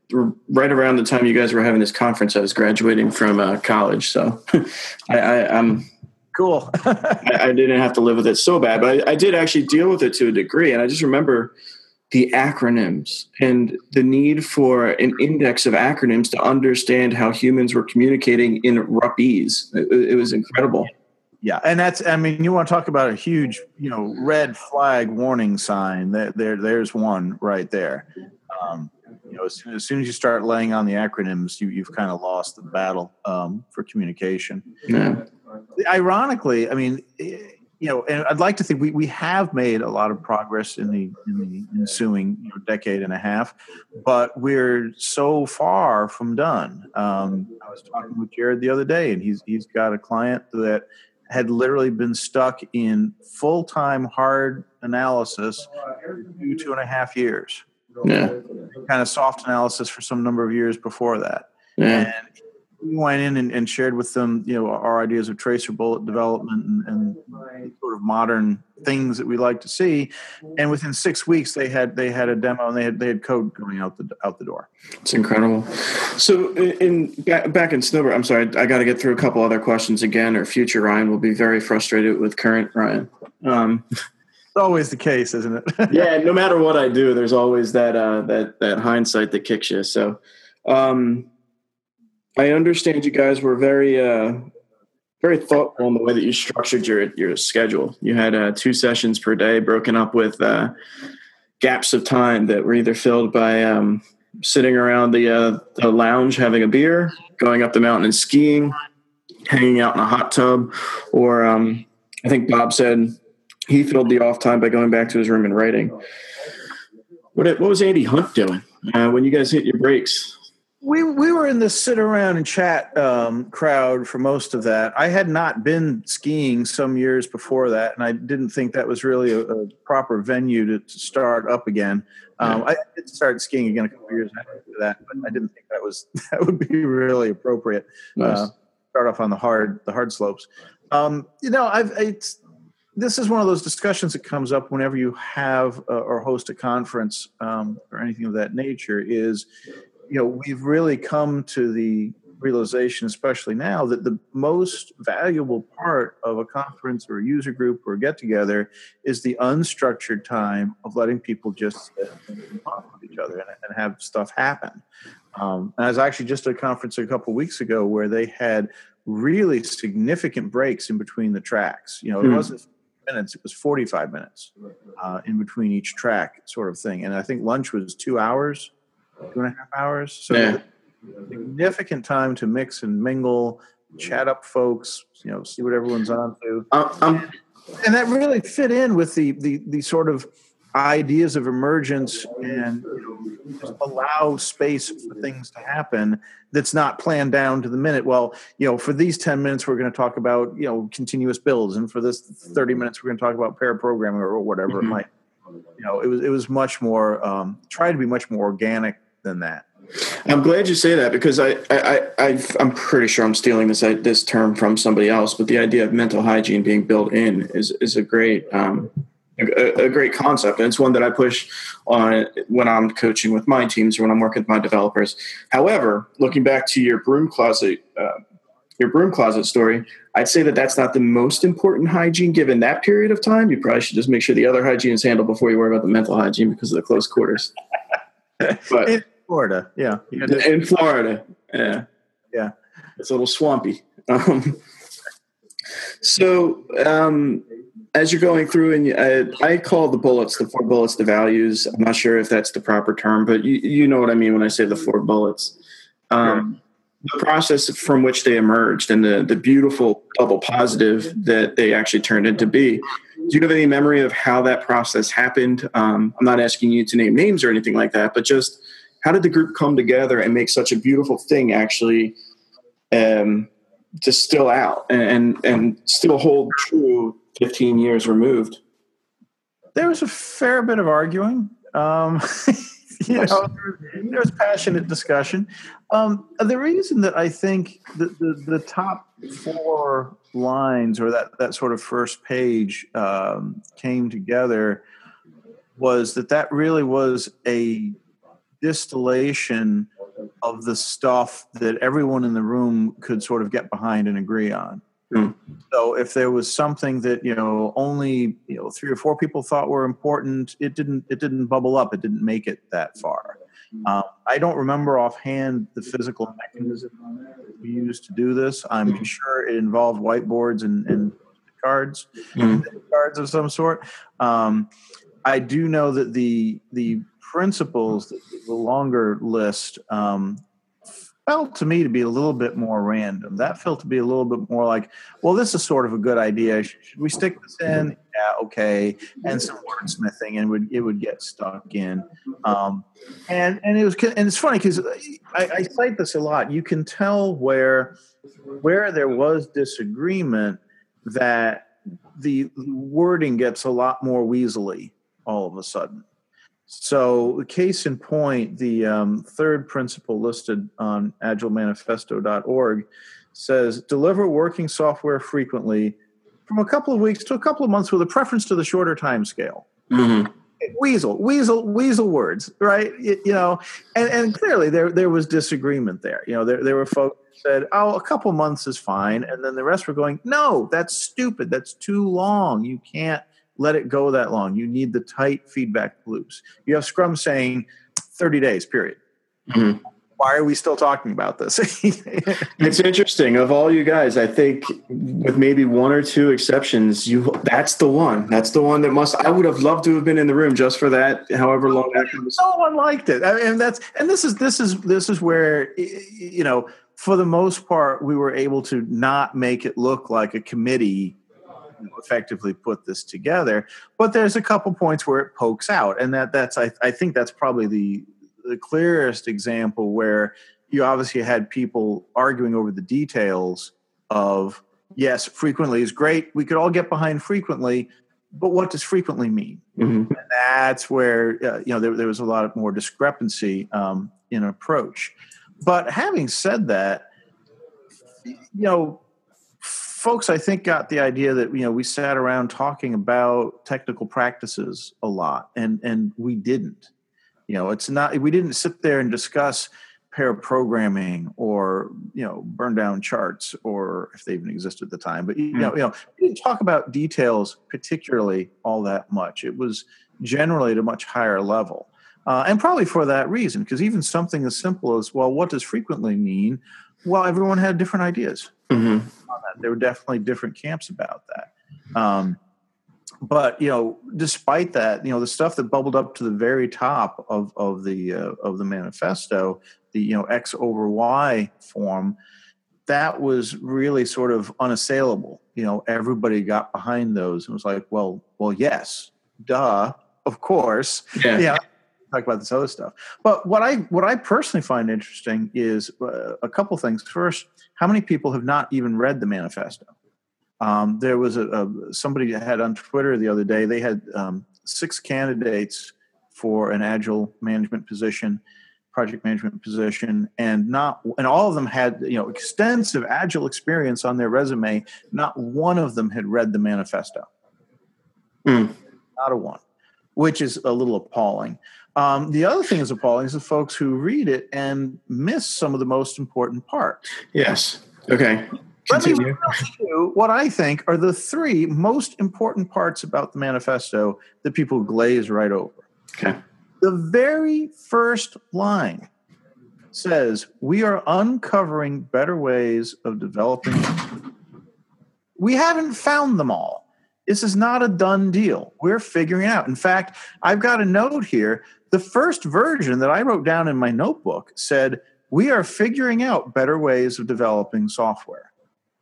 Right around the time you guys were having this conference, I was graduating from uh, college, so I, I, I'm cool. I, I didn't have to live with it so bad, but I, I did actually deal with it to a degree, and I just remember the acronyms and the need for an index of acronyms to understand how humans were communicating in Ruppese. It, it was incredible. Yeah, and that's, I mean, you want to talk about a huge, you know, red flag warning sign. There, there there's one right there. Um, You know, as soon, as soon as you start laying on the acronyms, you, you've kind of lost the battle um, for communication. Yeah. Ironically, I mean, you know, and I'd like to think we, we have made a lot of progress in the in the ensuing you know, decade and a half, but we're so far from done. Um, I was talking with Jared the other day, and he's he's got a client that had literally been stuck in full-time hard analysis for two, two and a half years. Yeah. Kind of soft analysis for some number of years before that. Yeah. And we went in and, and shared with them, you know, our ideas of tracer bullet development and, and sort of modern things that we like to see. And within six weeks, they had they had a demo and they had they had code going out the out the door. It's incredible. So in, in back in Snowbird, I'm sorry, I got to get through a couple other questions again, or future Ryan will be very frustrated with current Ryan. Um, Always the case, isn't it? Yeah, no matter what I do, there's always that uh, that that hindsight that kicks you. So, um, I understand you guys were very uh, very thoughtful in the way that you structured your your schedule. You had uh, two sessions per day, broken up with uh, gaps of time that were either filled by um, sitting around the uh, the lounge having a beer, going up the mountain and skiing, hanging out in a hot tub, or um, I think Bob said he filled the off time by going back to his room and writing. What what was Andy Hunt doing uh, when you guys hit your breaks? We we were in the sit around and chat um, crowd for most of that. I had not been skiing some years before that, and I didn't think that was really a, a proper venue to, to start up again. Um, I did start skiing again a couple of years after that, but I didn't think that was that would be really appropriate. Nice. Uh, start off on the hard the hard slopes. Um, you know, I've it's. This is one of those discussions that comes up whenever you have uh, or host a conference um, or anything of that nature is, you know, we've really come to the realization, especially now, that the most valuable part of a conference or a user group or a get-together is the unstructured time of letting people just sit and talk with each other and, and have stuff happen. Um, and I was actually just at a conference a couple of weeks ago where they had really significant breaks in between the tracks. You know, it Hmm. wasn't minutes, it was forty-five minutes uh, in between each track sort of thing. And I think lunch was two hours, two and a half hours. So Yeah. significant time to mix and mingle, chat up folks, you know, see what everyone's on to. Uh, I'm, And that really fit in with the, the, the sort of ideas of emergence and you know, just allow space for things to happen that's not planned down to the minute. Well, you know, for these ten minutes, we're going to talk about, you know, continuous builds. And for this thirty minutes, we're going to talk about pair programming or whatever mm-hmm. it might, you know, it was, it was much more, um, try to be much more organic than that. I'm glad you say that because I, I, I, I'm pretty sure I'm stealing this this term from somebody else, but the idea of mental hygiene being built in is is a great um, a, a great concept, and it's one that I push on when I'm coaching with my teams or when I'm working with my developers. However, looking back to your broom closet, uh, your broom closet story, I'd say that that's not the most important hygiene given that period of time. You probably should just make sure the other hygiene is handled before you worry about the mental hygiene because of the close quarters. But Florida, yeah. In Florida, yeah. Yeah. It's a little swampy. Um, so um, as you're going through, and I, I call the bullets, the four bullets, the values. I'm not sure if that's the proper term, but you, you know what I mean when I say the four bullets. Um, sure. The process from which they emerged and the, the beautiful double positive that they actually turned into be. Do you have any memory of how that process happened? Um, I'm not asking you to name names or anything like that, but just how did the group come together and make such a beautiful thing actually um, distill out and, and and still hold true fifteen years removed? There was a fair bit of arguing. Um, you know, there was passionate discussion. Um, the reason that I think the, the, the top four lines or that, that sort of first page um, came together was that that really was a distillation of the stuff that everyone in the room could sort of get behind and agree on. Mm. So if there was something that, you know, only, you know, three or four people thought were important, it didn't, it didn't bubble up. It didn't make it that far. Um, I don't remember offhand the physical mechanism that we used to do this. I'm mm. sure it involved whiteboards and, and cards, mm. cards of some sort. Um, I do know that the, the, principles, the longer list, um, felt to me to be a little bit more random. That felt to be a little bit more like, well, this is sort of a good idea. Should we stick this in? Yeah, okay. And some wordsmithing, and would it would get stuck in. Um, and and it was and it's funny because I, I cite this a lot. You can tell where where there was disagreement that the wording gets a lot more weaselly all of a sudden. So, case in point, the um, third principle listed on agile manifesto dot org says, deliver working software frequently from a couple of weeks to a couple of months with a preference to the shorter time scale. Mm-hmm. Weasel, weasel, weasel words, right? You, you know, and, and clearly there there was disagreement there. You know, there, there were folks who said, oh, a couple months is fine. And then the rest were going, no, that's stupid. That's too long. You can't let it go that long. You need the tight feedback loops. You have Scrum saying thirty days, period. Mm-hmm. Why are we still talking about this? It's interesting. Of all you guys, I think with maybe one or two exceptions, you that's the one. That's the one that must. I would have loved to have been in the room just for that. However long that was. No one liked it. I mean, that's and this is this is this is where, you know, for the most part, we were able to not make it look like a committee effectively put this together, but there's a couple points where it pokes out, and that that's I, I think that's probably the the clearest example where you obviously had people arguing over the details of, yes, frequently is great, we could all get behind frequently, but what does frequently mean? Mm-hmm. And that's where uh, you know there, there was a lot of more discrepancy um, in approach. But having said that, you know, folks, I think, got the idea that, you know, we sat around talking about technical practices a lot, and and we didn't. You know, it's not, we didn't sit there and discuss pair programming or, you know, burn down charts, or if they even existed at the time. But, you know, you know, we didn't talk about details particularly all that much. It was generally at a much higher level. Uh, and probably for that reason, because even something as simple as, well, what does frequently mean? Well, everyone had different ideas. Mm-hmm. There were definitely different camps about that. Um, but, you know, despite that, you know, the stuff that bubbled up to the very top of, of the uh, of the manifesto, the, you know, X over Y form, that was really sort of unassailable. You know, everybody got behind those and was like, well, well, yes, duh. of course. Yeah. Yeah. Talk about this other stuff. But what I what I personally find interesting is uh, a couple things. First, how many people have not even read the manifesto? Um, there was a, a somebody had on Twitter the other day. They had um, six candidates for an agile management position, project management position, and not and all of them had you know extensive agile experience on their resume. Not one of them had read the manifesto. Mm. Not a one, which is a little appalling. Um, the other thing that's appalling is the folks who read it and miss some of the most important parts. Yes. Okay. Let me Continue. tell you what I think are the three most important parts about the manifesto that people glaze right over. Okay. The very first line says, we are uncovering better ways of developing. We haven't found them all. This is not a done deal. We're figuring it out. In fact, I've got a note here. The first version that I wrote down in my notebook said, we are figuring out better ways of developing software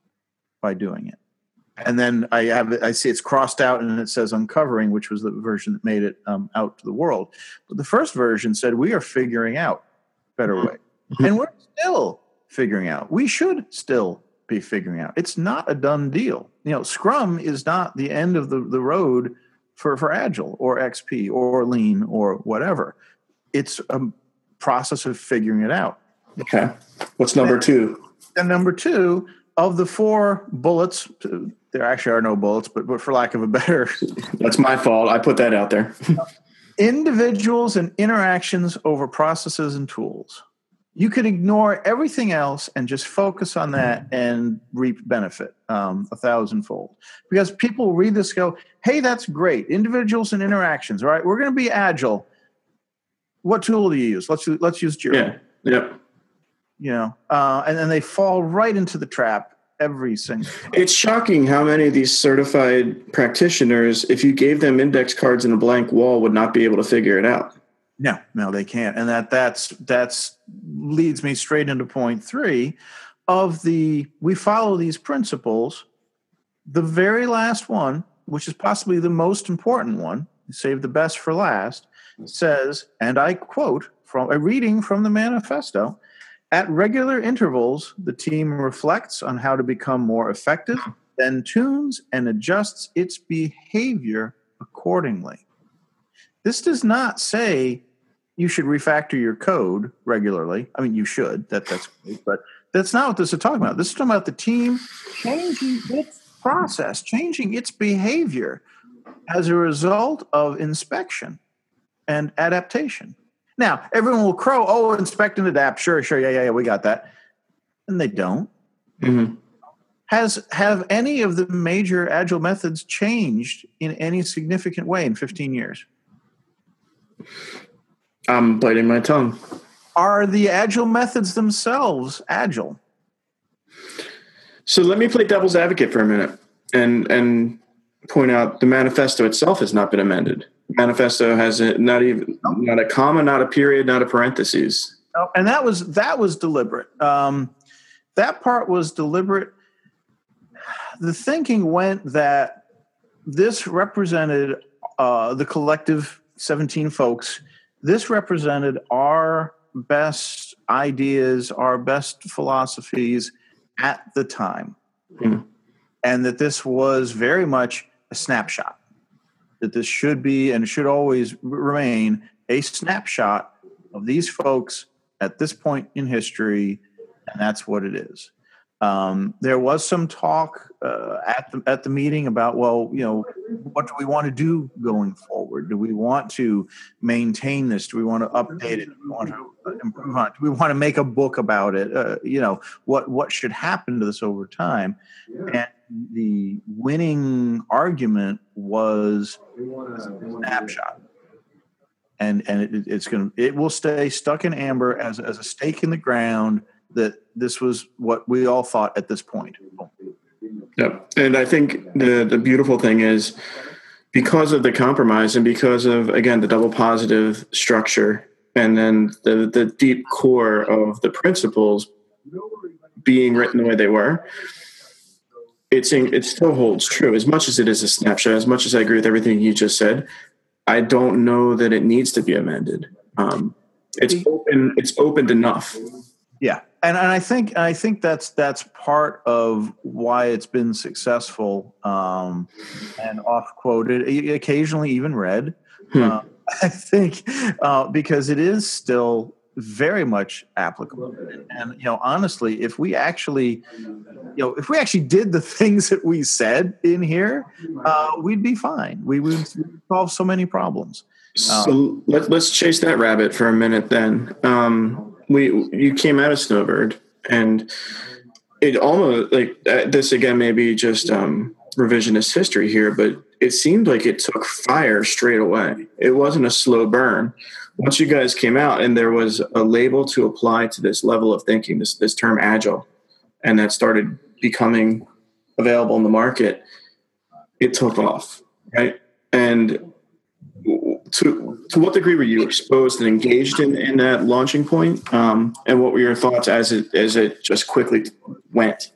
by doing it. And then I have I see it's crossed out and it says uncovering, which was the version that made it um, out to the world. But the first version said, we are figuring out better ways. And we're still figuring out. We should still be figuring out. It's not a done deal. You know, Scrum is not the end of the, the road for, for Agile or X P or Lean or whatever. It's a process of figuring it out. Okay. What's number and, two? And number two, of the four bullets, there actually are no bullets, but, but for lack of a better... That's my fault. I put that out there. Individuals and interactions over processes and tools. You could ignore everything else and just focus on that and reap benefit um, a thousandfold. Because people read this go, hey, that's great. Individuals and interactions, all right? We're going to be agile. What tool do you use? Let's let's use Jira. Yeah. Yep. You know, uh, and then they fall right into the trap every single time. It's shocking how many of these certified practitioners, if you gave them index cards and a blank wall, would not be able to figure it out. No, no, they can't. And that that's that's leads me straight into point three of the we follow these principles. The very last one, which is possibly the most important one, save the best for last, says, and I quote from a reading from the manifesto, at regular intervals, the team reflects on how to become more effective, then tunes and adjusts its behavior accordingly. This does not say you should refactor your code regularly. I mean, you should. That that's great, but that's not what this is talking about. This is talking about the team changing its process, changing its behavior as a result of inspection and adaptation. Now, everyone will crow, oh, inspect and adapt. Sure, sure, yeah, yeah, yeah, we got that. And they don't. Mm-hmm. Has have any of the major agile methods changed in any significant way in fifteen years? I'm biting my tongue. Are the agile methods themselves agile? So let me play devil's advocate for a minute and and point out the manifesto itself has not been amended. The manifesto has a, not even not a comma, not a period, not a parentheses. Oh, and that was that was deliberate. Um, that part was deliberate. The thinking went that this represented uh, the collective seventeen folks. This represented our best ideas, our best philosophies at the time. Mm-hmm. And that this was very much a snapshot. That this should be and should always remain a snapshot of these folks at this point in history, and that's what it is. Um, there was some talk uh, at the at the meeting about, well, you know, what do we want to do going forward? Do we want to maintain this? Do we want to update it? Do we want to improve on it? Do we want to make a book about it? Uh, you know, what what should happen to this over time? And the winning argument was a snapshot, and and it, it's going to it will stay stuck in amber as as a stake in the ground. That this was what we all thought at this point. Yep. And I think the, the beautiful thing is because of the compromise and because of, again, the double positive structure and then the, the deep core of the principles being written the way they were, it's in, it still holds true. As much as it is a snapshot, as much as I agree with everything you just said, I don't know that it needs to be amended. Um, it's open. It's opened enough. Yeah, and and I think I think that's that's part of why it's been successful um, and oft quoted, occasionally even read. Hmm. Uh, I think uh, because it is still very much applicable. And you know, honestly, if we actually, you know, if we actually did the things that we said in here, uh, we'd be fine. We would solve so many problems. So Um, let's let's chase that rabbit for a minute. Then um, we you came out of Snowbird, and it almost like uh, this again. Maybe just um, revisionist history here, but it seemed like it took fire straight away. It wasn't a slow burn. Once you guys came out, and there was a label to apply to this level of thinking, this this term agile, and that started becoming available in the market, it took off, right? And To to what degree were you exposed and engaged in, in that launching point? Um, and what were your thoughts as it as it just quickly went?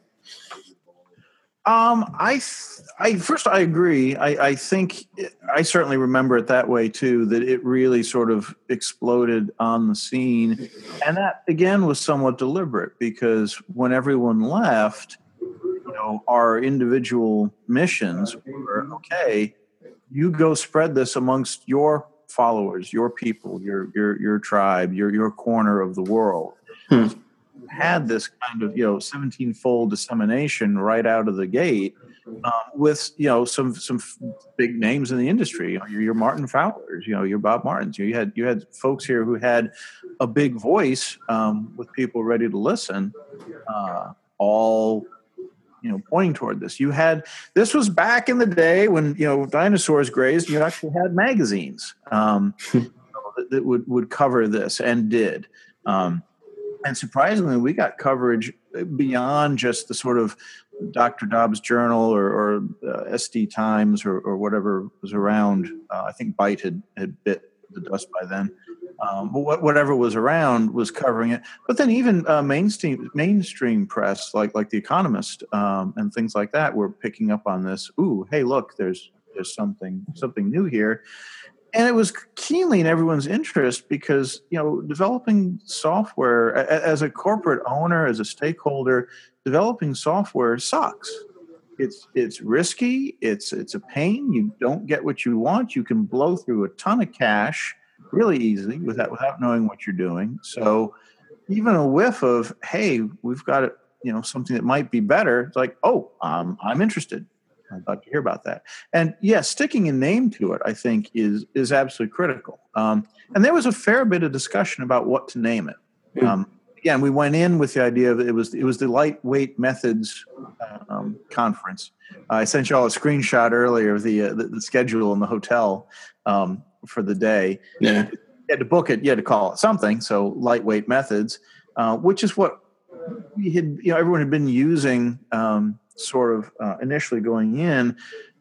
Um, I, I first I agree. I, I think it, I certainly remember it that way too. That it really sort of exploded on the scene, and that again was somewhat deliberate because when everyone left, you know, our individual missions were okay. You go spread this amongst your followers, your people, your your your tribe, your your corner of the world. Hmm. You had this kind of you know seventeen-fold dissemination right out of the gate, um, with you know some some big names in the industry. You know, your, your Martin Fowlers, you know, your Bob Martins. You had you had folks here who had a big voice um, with people ready to listen, uh, all. You know, pointing toward this. You had this was back in the day when you know dinosaurs grazed. You actually had magazines um, that, that would would cover this and did. Um, and surprisingly, we got coverage beyond just the sort of Doctor Dobbs Journal or, or uh, S D Times or, or whatever was around. Uh, I think Byte had had bit the dust by then. Um, but whatever was around was covering it. But then even uh, mainstream mainstream press like like The Economist um, and things like that were picking up on this. Ooh, hey, look, there's there's something something new here, and it was keenly in everyone's interest because you know developing software a, as a corporate owner, as a stakeholder, developing software sucks. It's it's risky. It's it's a pain. You don't get what you want. You can blow through a ton of cash really easily without without knowing what you're doing. So even a whiff of, hey, we've got it, you know, something that might be better. It's like, oh, um, I'm interested. I'd like to hear about that. And yeah, sticking a name to it, I think, is is absolutely critical. Um, and there was a fair bit of discussion about what to name it. Um, again, we went in with the idea that it was it was the Lightweight Methods um, conference. Uh, I sent you all a screenshot earlier of the uh, the, the schedule in the hotel. Um, for the day. Yeah. You had to book it, you had to call it something. So Lightweight Methods, uh, which is what we had, you know, everyone had been using um, sort of uh, initially going in,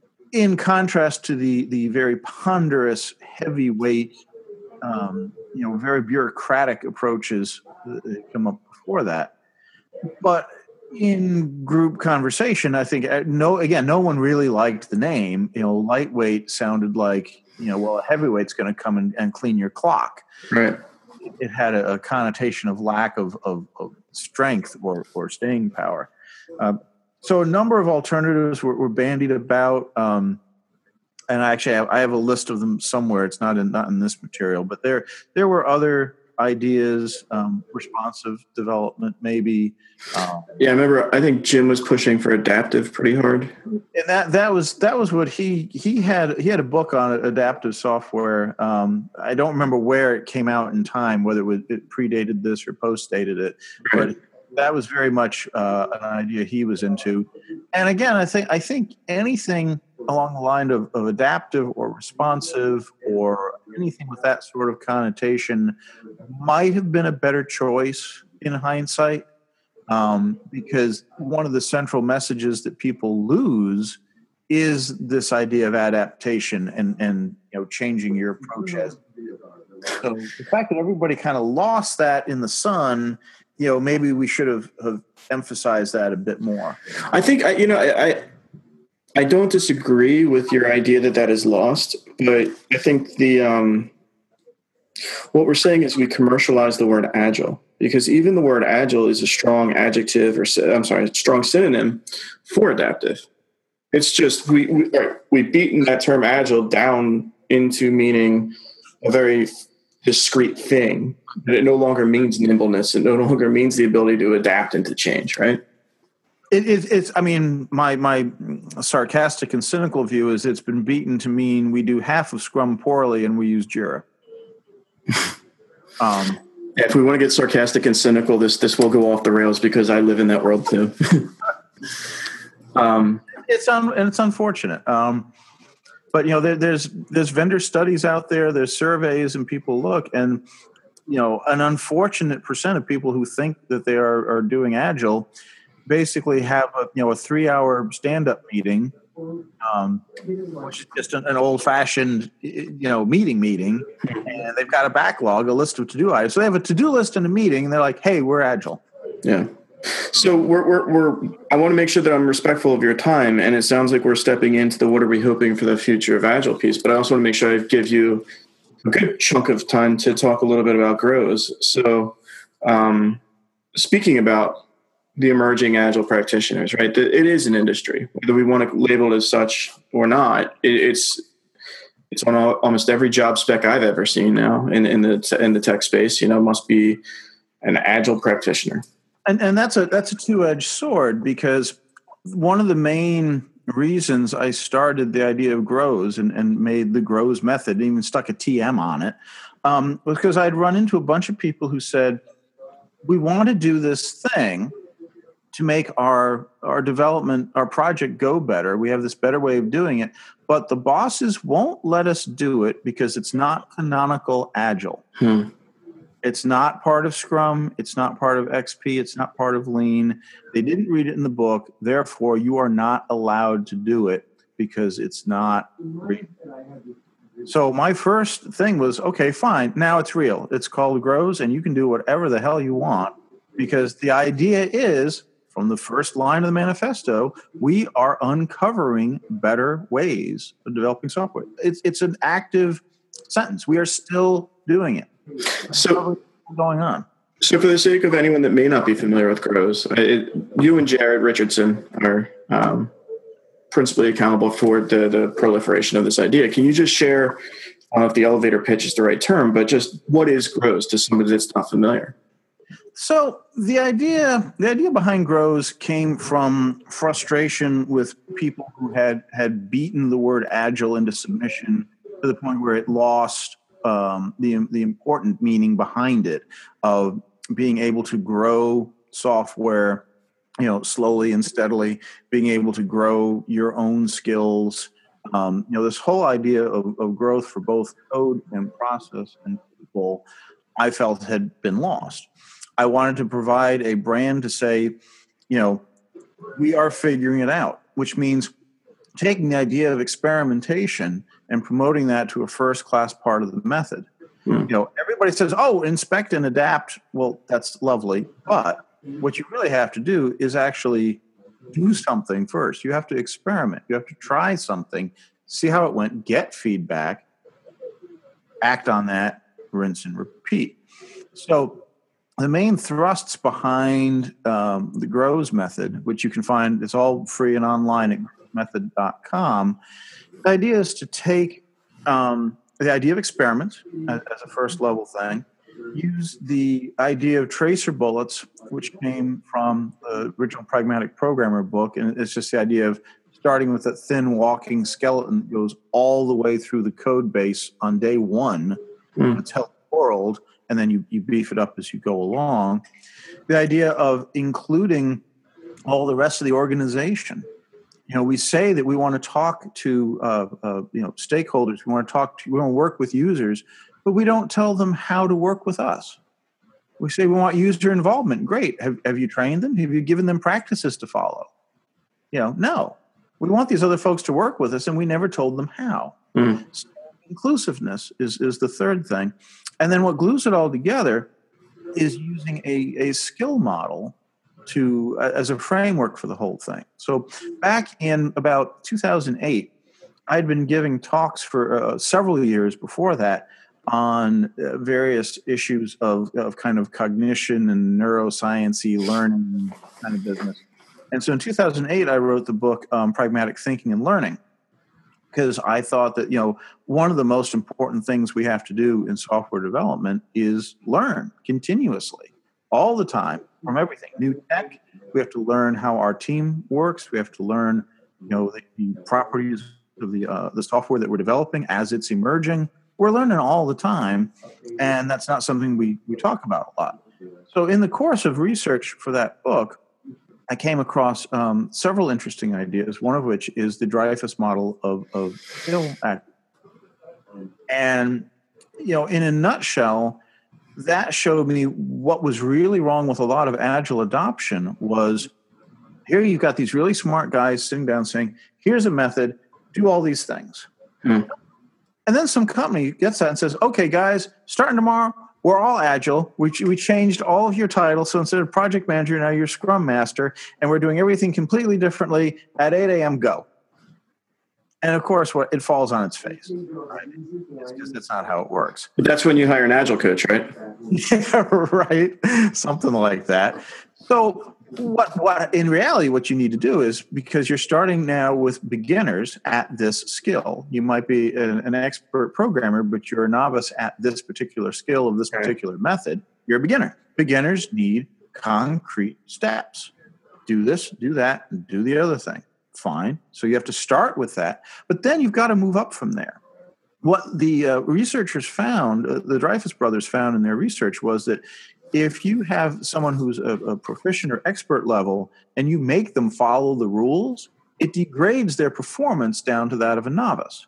in contrast to the the very ponderous, heavyweight, um, you know, very bureaucratic approaches that come up before that. But in group conversation, I think no, again, no one really liked the name. You know, lightweight sounded like, you know, well, a heavyweight's going to come and, and clean your clock. Right. It had a, a connotation of lack of, of, of strength or, or staying power. Uh, so a number of alternatives were, were bandied about. Um, and I actually have, I have a list of them somewhere. It's not in, not in this material, but there, there were other ideas, um, responsive development, maybe. Um, yeah, I remember. I think Jim was pushing for adaptive pretty hard, and that that was that was what he he had. He had a book on adaptive software. Um, I don't remember where it came out in time, whether it, was, it predated this or postdated it, but that was very much uh, an idea he was into. And again, I think I think anything along the line of, of adaptive or responsive or anything with that sort of connotation might have been a better choice in hindsight, um, because one of the central messages that people lose is this idea of adaptation and, and you know changing your approach as. So the fact that everybody kind of lost that in the sun, you know, maybe we should have, have emphasized that a bit more. I think, you know, I, I I don't disagree with your idea that that is lost, but I think the um, what we're saying is we commercialize the word agile, because even the word agile is a strong adjective, or I'm sorry, a strong synonym for adaptive. It's just we, we we've beaten that term agile down into meaning a very discrete thing. That it no longer means nimbleness. It no longer means the ability to adapt and to change, right? It, it, it's, I mean, my my sarcastic and cynical view is it's been beaten to mean we do half of Scrum poorly and we use Jira. um, yeah, if we want to get sarcastic and cynical, this this will go off the rails because I live in that world too. um, it's un, and it's unfortunate. Um, but you know, there, there's there's vendor studies out there, there's surveys, and people look, and you know, an unfortunate percent of people who think that they are are doing agile basically have a you know a three hour stand up meeting, um, which is just an, an old fashioned you know meeting meeting, and they've got a backlog, a list of to do items. So they have a to do list and a meeting, and they're like, "Hey, we're agile." Yeah. So we're we're, we're I want to make sure that I'm respectful of your time, and it sounds like we're stepping into the what are we hoping for the future of agile piece. But I also want to make sure I give you a good chunk of time to talk a little bit about Grows. So, um, speaking about the emerging agile practitioners, right? It is an industry, whether we want to label it as such or not. It's it's on almost every job spec I've ever seen now in, in the in the tech space. You know, must be an agile practitioner, and and that's a that's a two-edged sword, because one of the main reasons I started the idea of Grows and, and made the Grows method, and even stuck a T M on it, um, was because I'd run into a bunch of people who said, we want to do this thing to make our our development, our project go better. We have this better way of doing it, but the bosses won't let us do it because it's not canonical agile. Hmm. It's not part of Scrum. It's not part of X P. It's not part of Lean. They didn't read it in the book. Therefore, you are not allowed to do it because it's not real. So my first thing was, okay, fine. Now it's real. It's called Grows, and you can do whatever the hell you want, because the idea is, from the first line of the manifesto, we are uncovering better ways of developing software. It's it's an active sentence. We are still doing it. So what's going on? So for the sake of anyone that may not be familiar with Grows, it, you and Jared Richardson are um, principally accountable for the, the proliferation of this idea. Can you just share, I don't know if the elevator pitch is the right term, but just what is Grows to somebody that's not familiar? So the idea, the idea behind Grows came from frustration with people who had had beaten the word agile into submission to the point where it lost um, the the important meaning behind it of being able to grow software, you know, slowly and steadily, being able to grow your own skills. Um, you know, this whole idea of, of growth for both code and process and people, I felt had been lost. I wanted to provide a brand to say, you know, we are figuring it out, which means taking the idea of experimentation and promoting that to a first-class part of the method. Mm. You know, everybody says, oh, inspect and adapt. Well, that's lovely. But what you really have to do is actually do something first. You have to experiment. You have to try something, see how it went, get feedback, act on that, rinse and repeat. So the main thrusts behind um, the Grows method, which you can find, it's all free and online at grows method dot com. The idea is to take um, the idea of experiment as, as a first level thing, use the idea of tracer bullets, which came from the original Pragmatic Programmer book, and it's just the idea of starting with a thin walking skeleton that goes all the way through the code base on day one mm. to tell the world, and then you, you beef it up as you go along. The idea of including all the rest of the organization. You know, we say that we want to talk to uh, uh, you know stakeholders. We want to talk to, we want to work with users, but we don't tell them how to work with us. We say we want user involvement. Great. Have have you trained them? Have you given them practices to follow? You know, no. We want these other folks to work with us, and we never told them how. Mm. So inclusiveness is is the third thing, and then what glues it all together is using a a skill model to uh, as a framework for the whole thing. So back in about two thousand eight, I'd been giving talks for uh, several years before that on uh, various issues of, of kind of cognition and neuroscience-y learning kind of business. And so in two thousand eight, I wrote the book um, Pragmatic Thinking and Learning, because I thought that, you know, one of the most important things we have to do in software development is learn continuously, all the time, from everything. New tech, we have to learn how our team works. We have to learn, you know, the, the properties of the uh, the software that we're developing as it's emerging. We're learning all the time, and that's not something we, we talk about a lot. So in the course of research for that book, I came across um, several interesting ideas, one of which is the Dreyfus model of, of skill acquisition. And, you know, in a nutshell, that showed me what was really wrong with a lot of Agile adoption was, here you've got these really smart guys sitting down saying, here's a method, do all these things. Hmm. And then some company gets that and says, okay, guys, starting tomorrow, we're all Agile. We, we changed all of your titles. So instead of project manager, now you're Scrum Master, and we're doing everything completely differently. At eight a.m., go. And of course, what it falls on its face, right? Because that's not how it works. But that's when you hire an Agile coach, right? Yeah, right. Something like that. So what, what in reality, what you need to do is, because you're starting now with beginners at this skill, you might be an, an expert programmer, but you're a novice at this particular skill of this particular right. method. You're a beginner. Beginners need concrete steps. Do this, do that, and do the other thing. Fine. So you have to start with that, but then you've got to move up from there. What the uh, researchers found, uh, the Dreyfus brothers found in their research, was that if you have someone who's a, a proficient or expert level and you make them follow the rules, it degrades their performance down to that of a novice.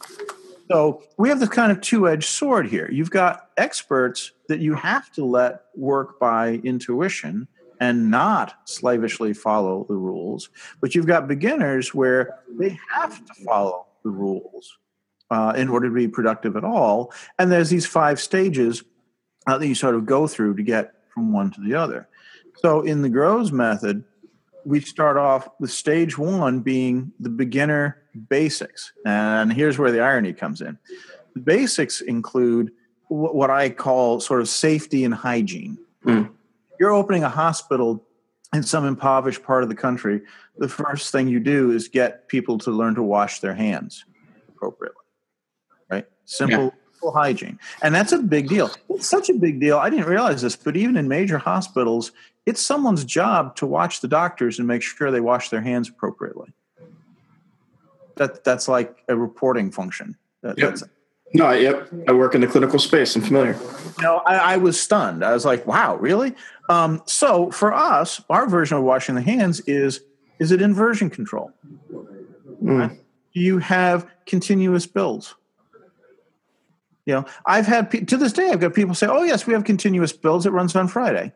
So we have this kind of two-edged sword here. You've got experts that you have to let work by intuition and not slavishly follow the rules. But you've got beginners where they have to follow the rules uh, in order to be productive at all. And there's these five stages uh, that you sort of go through to get from one to the other. So in the Grows method, we start off with stage one being the beginner basics. And here's where the irony comes in. The basics include what I call sort of safety and hygiene. Mm. You're opening a hospital in some impoverished part of the country, the first thing you do is get people to learn to wash their hands appropriately, right? Simple, yeah. simple hygiene. And that's a big deal. It's such a big deal. I didn't realize this, but even in major hospitals, it's someone's job to watch the doctors and make sure they wash their hands appropriately. That That's like a reporting function. That, yep. That's No, yep. I work in the clinical space. I'm familiar. You know, I, I was stunned. I was like, wow, really? Um, so for us, our version of washing the hands is, is it inversion control? Mm. Right? Do you have continuous builds? You know, I've had, to this day, I've got people say, oh, yes, we have continuous builds. It runs on Friday.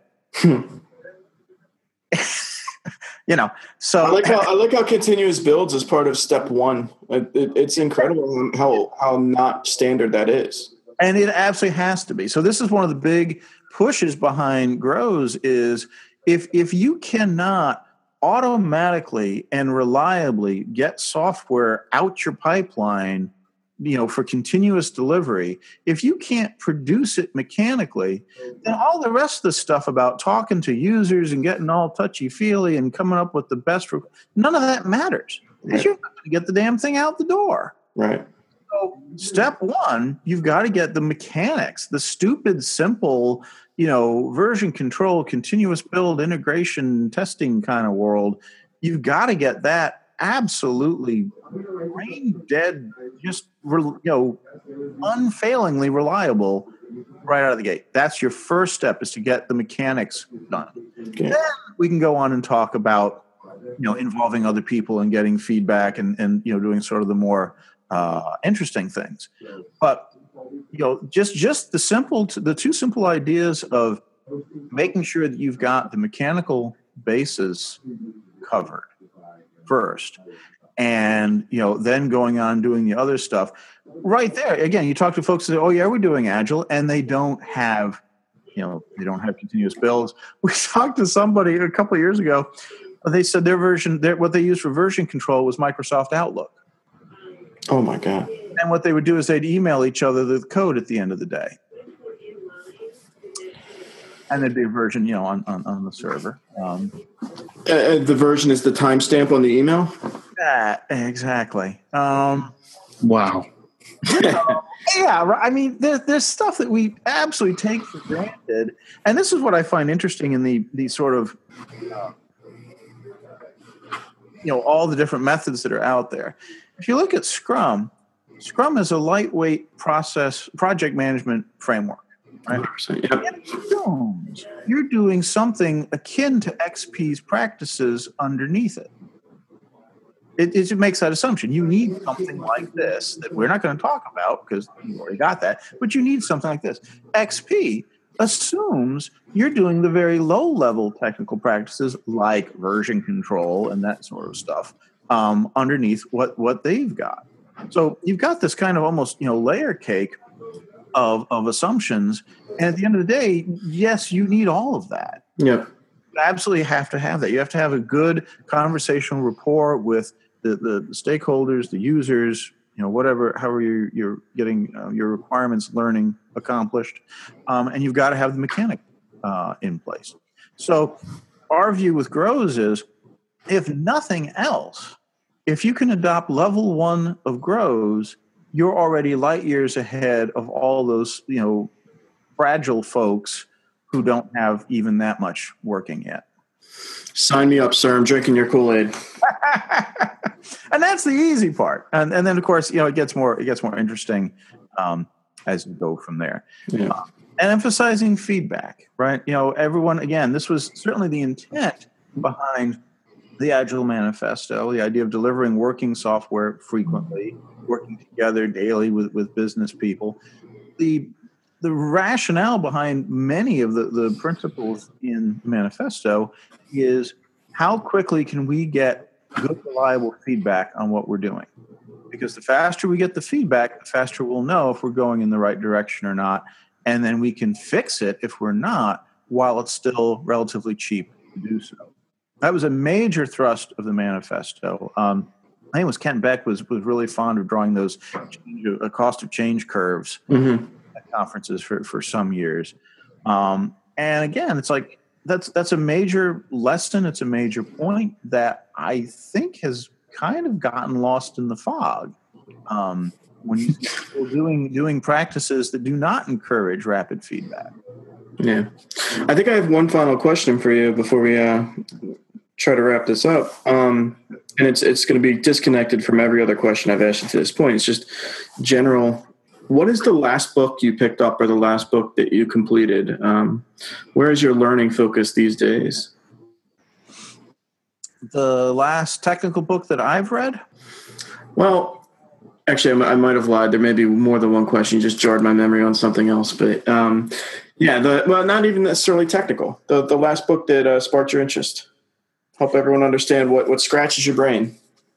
You know, so I like how I like how continuous builds is part of step one. It, it, it's incredible how how not standard that is, and it absolutely has to be. So this is one of the big pushes behind Grows is if if you cannot automatically and reliably get software out your pipeline, you know, for continuous delivery, if you can't produce it mechanically, then all the rest of the stuff about talking to users and getting all touchy-feely and coming up with the best, none of that matters. Because you're not going to get the damn thing out the door. Right. So step one, you've got to get the mechanics, the stupid, simple, you know, version control, continuous build, integration, testing kind of world. You've got to get that absolutely brain dead, just, you know, unfailingly reliable right out of the gate. That's your first step, is to get the mechanics done. Okay. Then we can go on and talk about, you know, involving other people and getting feedback and, and you know, doing sort of the more uh, interesting things. But, you know, just, just the simple, the two simple ideas of making sure that you've got the mechanical basis covered first, and you know, then going on doing the other stuff. Right there, again, you talk to folks that say, "Oh yeah, we're doing Agile," and they don't have you know, they don't have continuous builds. We talked to somebody a couple of years ago. They said their version, their, what they used for version control was Microsoft Outlook. Oh my God. And what they would do is they'd email each other the code at the end of the day. And there'd be a version, you know, on, on, on the server. Um, uh, the version is the timestamp on the email? Yeah, exactly. Um, wow. Yeah, I mean, there, there's stuff that we absolutely take for granted. And this is what I find interesting in the, the sort of, uh, you know, all the different methods that are out there. If you look at Scrum, Scrum is a lightweight process, project management framework. Right? Yep. You're doing something akin to X P's practices underneath it. It, it makes that assumption. You need something like this that we're not going to talk about because you already got that, but you need something like this. X P assumes you're doing the very low-level technical practices like version control and that sort of stuff um, underneath what, what they've got. So you've got this kind of almost, you know, layer cake of, of assumptions. And at the end of the day, yes, you need all of that. Yep. You absolutely have to have that. You have to have a good conversational rapport with the, the, the stakeholders, the users, you know, whatever, however you're, you're getting uh, your requirements learning accomplished. Um, and you've got to have the mechanic uh, in place. So our view with Grows is, if nothing else, if you can adopt level one of Grows, you're already light years ahead of all those, you know, fragile folks who don't have even that much working yet. Sign me up, sir. I'm drinking your Kool-Aid. And that's the easy part. And and then of course, you know, it gets more it gets more interesting um, as you go from there. Yeah. Uh, and emphasizing feedback, right? You know, everyone, again, this was certainly the intent behind the Agile Manifesto, the idea of delivering working software frequently, working together daily with, with business people. The the rationale behind many of the, the principles in the manifesto is how quickly can we get good, reliable feedback on what we're doing? Because the faster we get the feedback, the faster we'll know if we're going in the right direction or not. And then we can fix it if we're not, while it's still relatively cheap to do so. That was a major thrust of the manifesto. Um, I think it was Kent Beck was, was really fond of drawing those change, uh, cost of change curves Mm-hmm. at conferences for, for some years. Um, and again, it's like, that's that's a major lesson. It's a major point that I think has kind of gotten lost in the fog. Um, when you see people doing doing practices that do not encourage rapid feedback. Yeah. I think I have one final question for you before we uh, try to wrap this up. Um, and it's it's going to be disconnected from every other question I've asked you to this point. It's just general. What is the last book you picked up or the last book that you completed? Um, where is your learning focus these days? The last technical book that I've read? Well, actually, I might have lied. There may be more than one question. You just jarred my memory on something else. But um, yeah, the well, not even necessarily technical. The the last book that uh, sparked your interest. Help everyone understand what, what scratches your brain.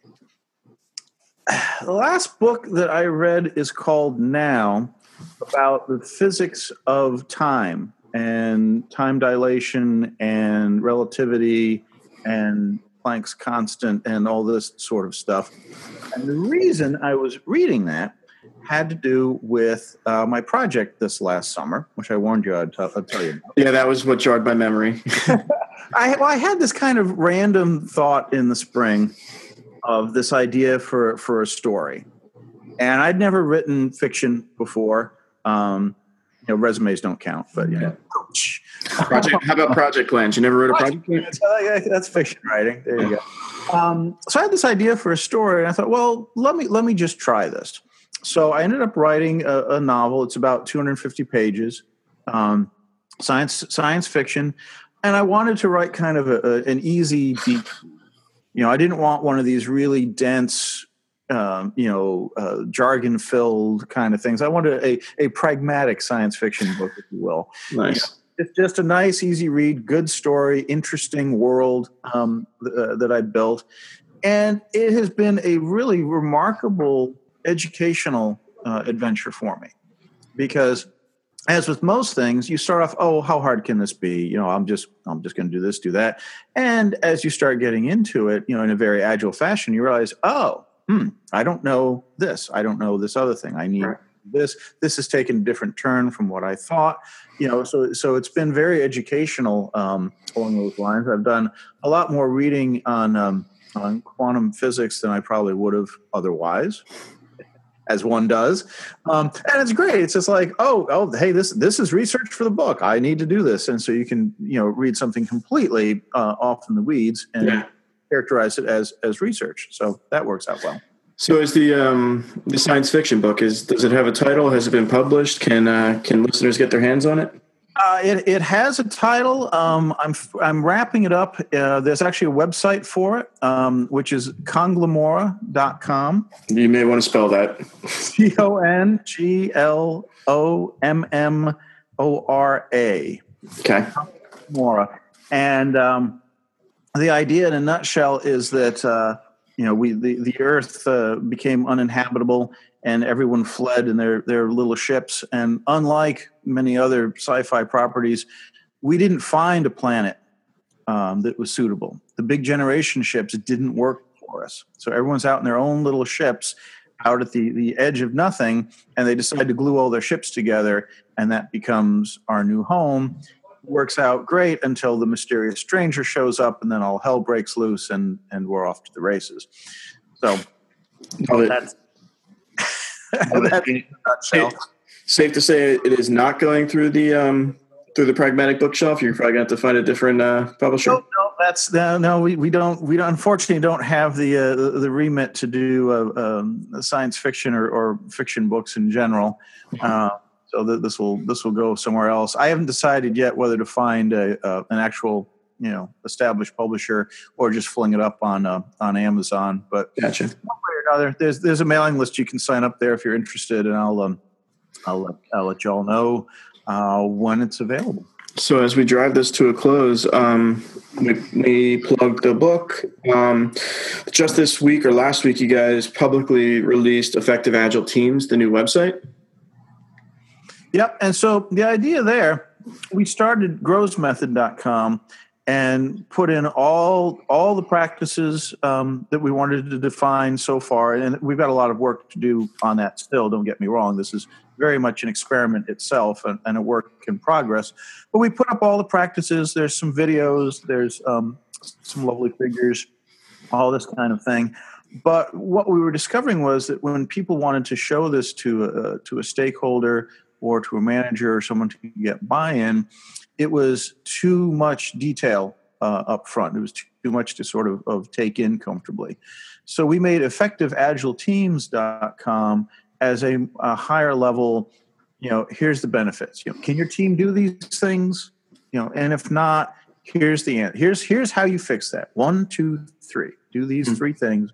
The last book that I read is called Now, about the physics of time and time dilation and relativity and Planck's constant and all this sort of stuff. And the reason I was reading that had to do with uh, my project this last summer, which I warned you I'd, t- I'd tell you about. Yeah, that was what jarred my memory. I, well, I had this kind of random thought in the spring of this idea for, for a story. And I'd never written fiction before. Um, you know, resumes don't count, but you know. Project, how about project plans? You never wrote a project plan? Uh, that's fiction writing. There you go. Um, so I had this idea for a story, and I thought, well, let me let me just try this. So I ended up writing a, a novel. It's about two hundred fifty pages, um, science science fiction, and I wanted to write kind of a, a, an easy, deep. You know, I didn't want one of these really dense, um, you know, uh, jargon-filled kind of things. I wanted a, a pragmatic science fiction book, if you will. Nice. You know, it's just a nice, easy read, good story, interesting world um, uh, that I built. And it has been a really remarkable educational uh, adventure for me, because as with most things, you start off, oh, how hard can this be? You know, I'm just I'm just going to do this, do that. And as you start getting into it, you know, in a very agile fashion, you realize, oh, hmm, I don't know this. I don't know this other thing. I need right. this. This has taken a different turn from what I thought. You know, so so it's been very educational um, along those lines. I've done a lot more reading on um, on quantum physics than I probably would have otherwise, as one does, um, and it's great. It's just like, oh, oh, hey, this this is research for the book. I need to do this, and so you can, you know, read something completely uh, off in the weeds and yeah. characterize it as as research. So that works out well. So, is the um, the science fiction book is does it have a title? Has it been published? Can uh, can listeners get their hands on it? Uh, it it has a title. Um, I'm I'm wrapping it up. Uh, there's actually a website for it, um, which is conglamora dot com. You may want to spell that. C O N G L O M M O R A. Okay. Mora. And um, the idea in a nutshell is that uh, you know we the the Earth uh, became uninhabitable. And everyone fled in their, their little ships. And unlike many other sci-fi properties, we didn't find a planet um, that was suitable. The big generation ships didn't work for us. So everyone's out in their own little ships out at the, the edge of nothing, and they decide to glue all their ships together, and that becomes our new home. It works out great until the mysterious stranger shows up, and then all hell breaks loose, and, and we're off to the races. So oh, that's... safe, safe to say it is not going through the um, through the Pragmatic Bookshelf. You're probably going to have to find a different uh, publisher. No, no, that's no, no. We, we don't we don't, unfortunately don't have the uh, the remit to do uh, um, science fiction or, or fiction books in general. Uh, so that this will this will go somewhere else. I haven't decided yet whether to find a, uh, an actual you know established publisher or just fling it up on uh, on Amazon. But gotcha. Another, there's there's a mailing list you can sign up there if you're interested, and I'll um I'll let I'll let y'all know uh, when it's available. So as we drive this to a close, um, we, we plugged the book. Um, just this week or last week, you guys publicly released Effective Agile Teams, the new website. Yep, and so the idea there, we started grows method dot com. And put in all all the practices um, that we wanted to define so far. And we've got a lot of work to do on that still, don't get me wrong. This is very much an experiment itself and, and a work in progress. But we put up all the practices. There's some videos. There's um, some lovely figures, all this kind of thing. But what we were discovering was that when people wanted to show this to a, to a stakeholder or to a manager or someone to get buy-in, it was too much detail uh, up front. It was too, too much to sort of, of take in comfortably. So we made effective agile teams dot com as a, a higher level, you know, here's the benefits. You know, can your team do these things? You know, and if not, here's the answer. Here's here's how you fix that. One, two, three. Do these mm-hmm. three things,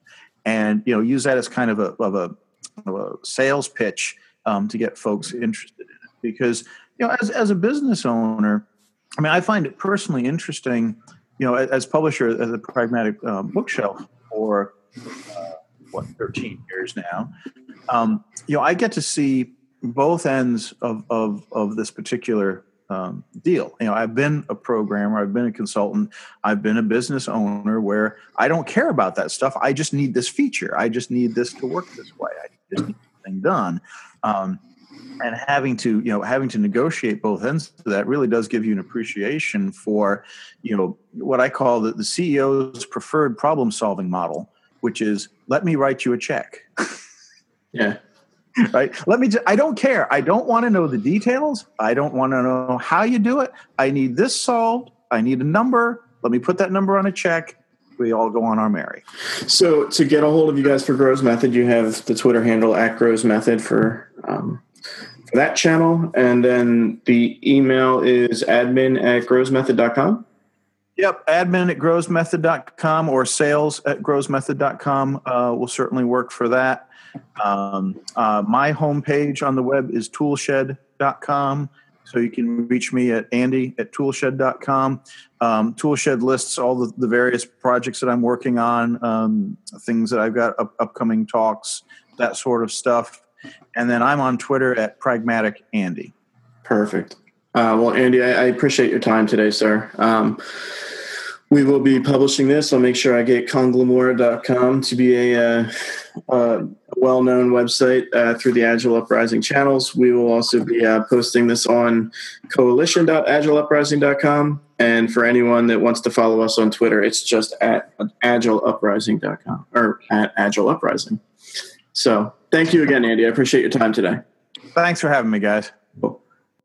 and you know, use that as kind of a of a, of a sales pitch um, to get folks interested in it. Because you know, as as a business owner, I mean, I find it personally interesting. You know, as, as publisher of the Pragmatic um, Bookshelf for uh, what thirteen years now. Um, you know, I get to see both ends of of of this particular um, deal. You know, I've been a programmer, I've been a consultant, I've been a business owner where I don't care about that stuff. I just need this feature. I just need this to work this way. I just need this thing done. Um, and having to, you know, having to negotiate both ends of that really does give you an appreciation for, you know, what I call the, the C E O's preferred problem-solving model, which is let me write you a check. Yeah. Right. Let me, just, I don't care. I don't want to know the details. I don't want to know how you do it. I need this solved. I need a number. Let me put that number on a check. We all go on our merry. So to get a hold of you guys for Grows Method, you have the Twitter handle at Grows Method for, um, for that channel. And then the email is admin at grows method dot com. Yep. Admin at grows method dot com or sales at grows method dot com uh, will certainly work for that. Um, uh, my homepage on the web is toolshed dot com. So you can reach me at Andy at toolshed dot com. Um, Toolshed lists all the, the various projects that I'm working on, um, things that I've got up, upcoming talks, that sort of stuff. And then I'm on Twitter at Pragmatic Andy. Perfect. Uh, well, Andy, I, I appreciate your time today, sir. Um, we will be publishing this. I'll make sure I get conglomerate dot com to be a, uh, uh, well-known website uh, through the Agile Uprising channels. We will also be uh, posting this on coalition dot agile uprising dot com. And for anyone that wants to follow us on Twitter, it's just at agile uprising dot com or at Agile Uprising. So thank you again, Andy. I appreciate your time today. Thanks for having me, guys. Cool.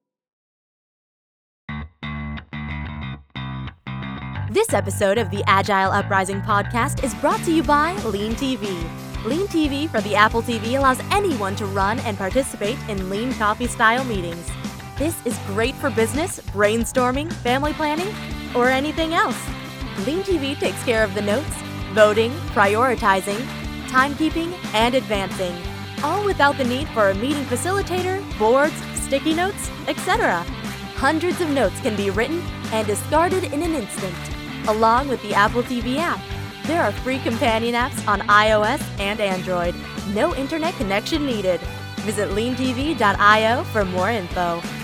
This episode of the Agile Uprising podcast is brought to you by Lean T V. Lean T V for the Apple T V allows anyone to run and participate in Lean Coffee-style meetings. This is great for business, brainstorming, family planning, or anything else. Lean T V takes care of the notes, voting, prioritizing, timekeeping, and advancing, all without the need for a meeting facilitator, boards, sticky notes, et cetera. Hundreds of notes can be written and discarded in an instant. Along with the Apple T V app, there are free companion apps on iOS and Android. No internet connection needed. Visit lean t v dot io for more info.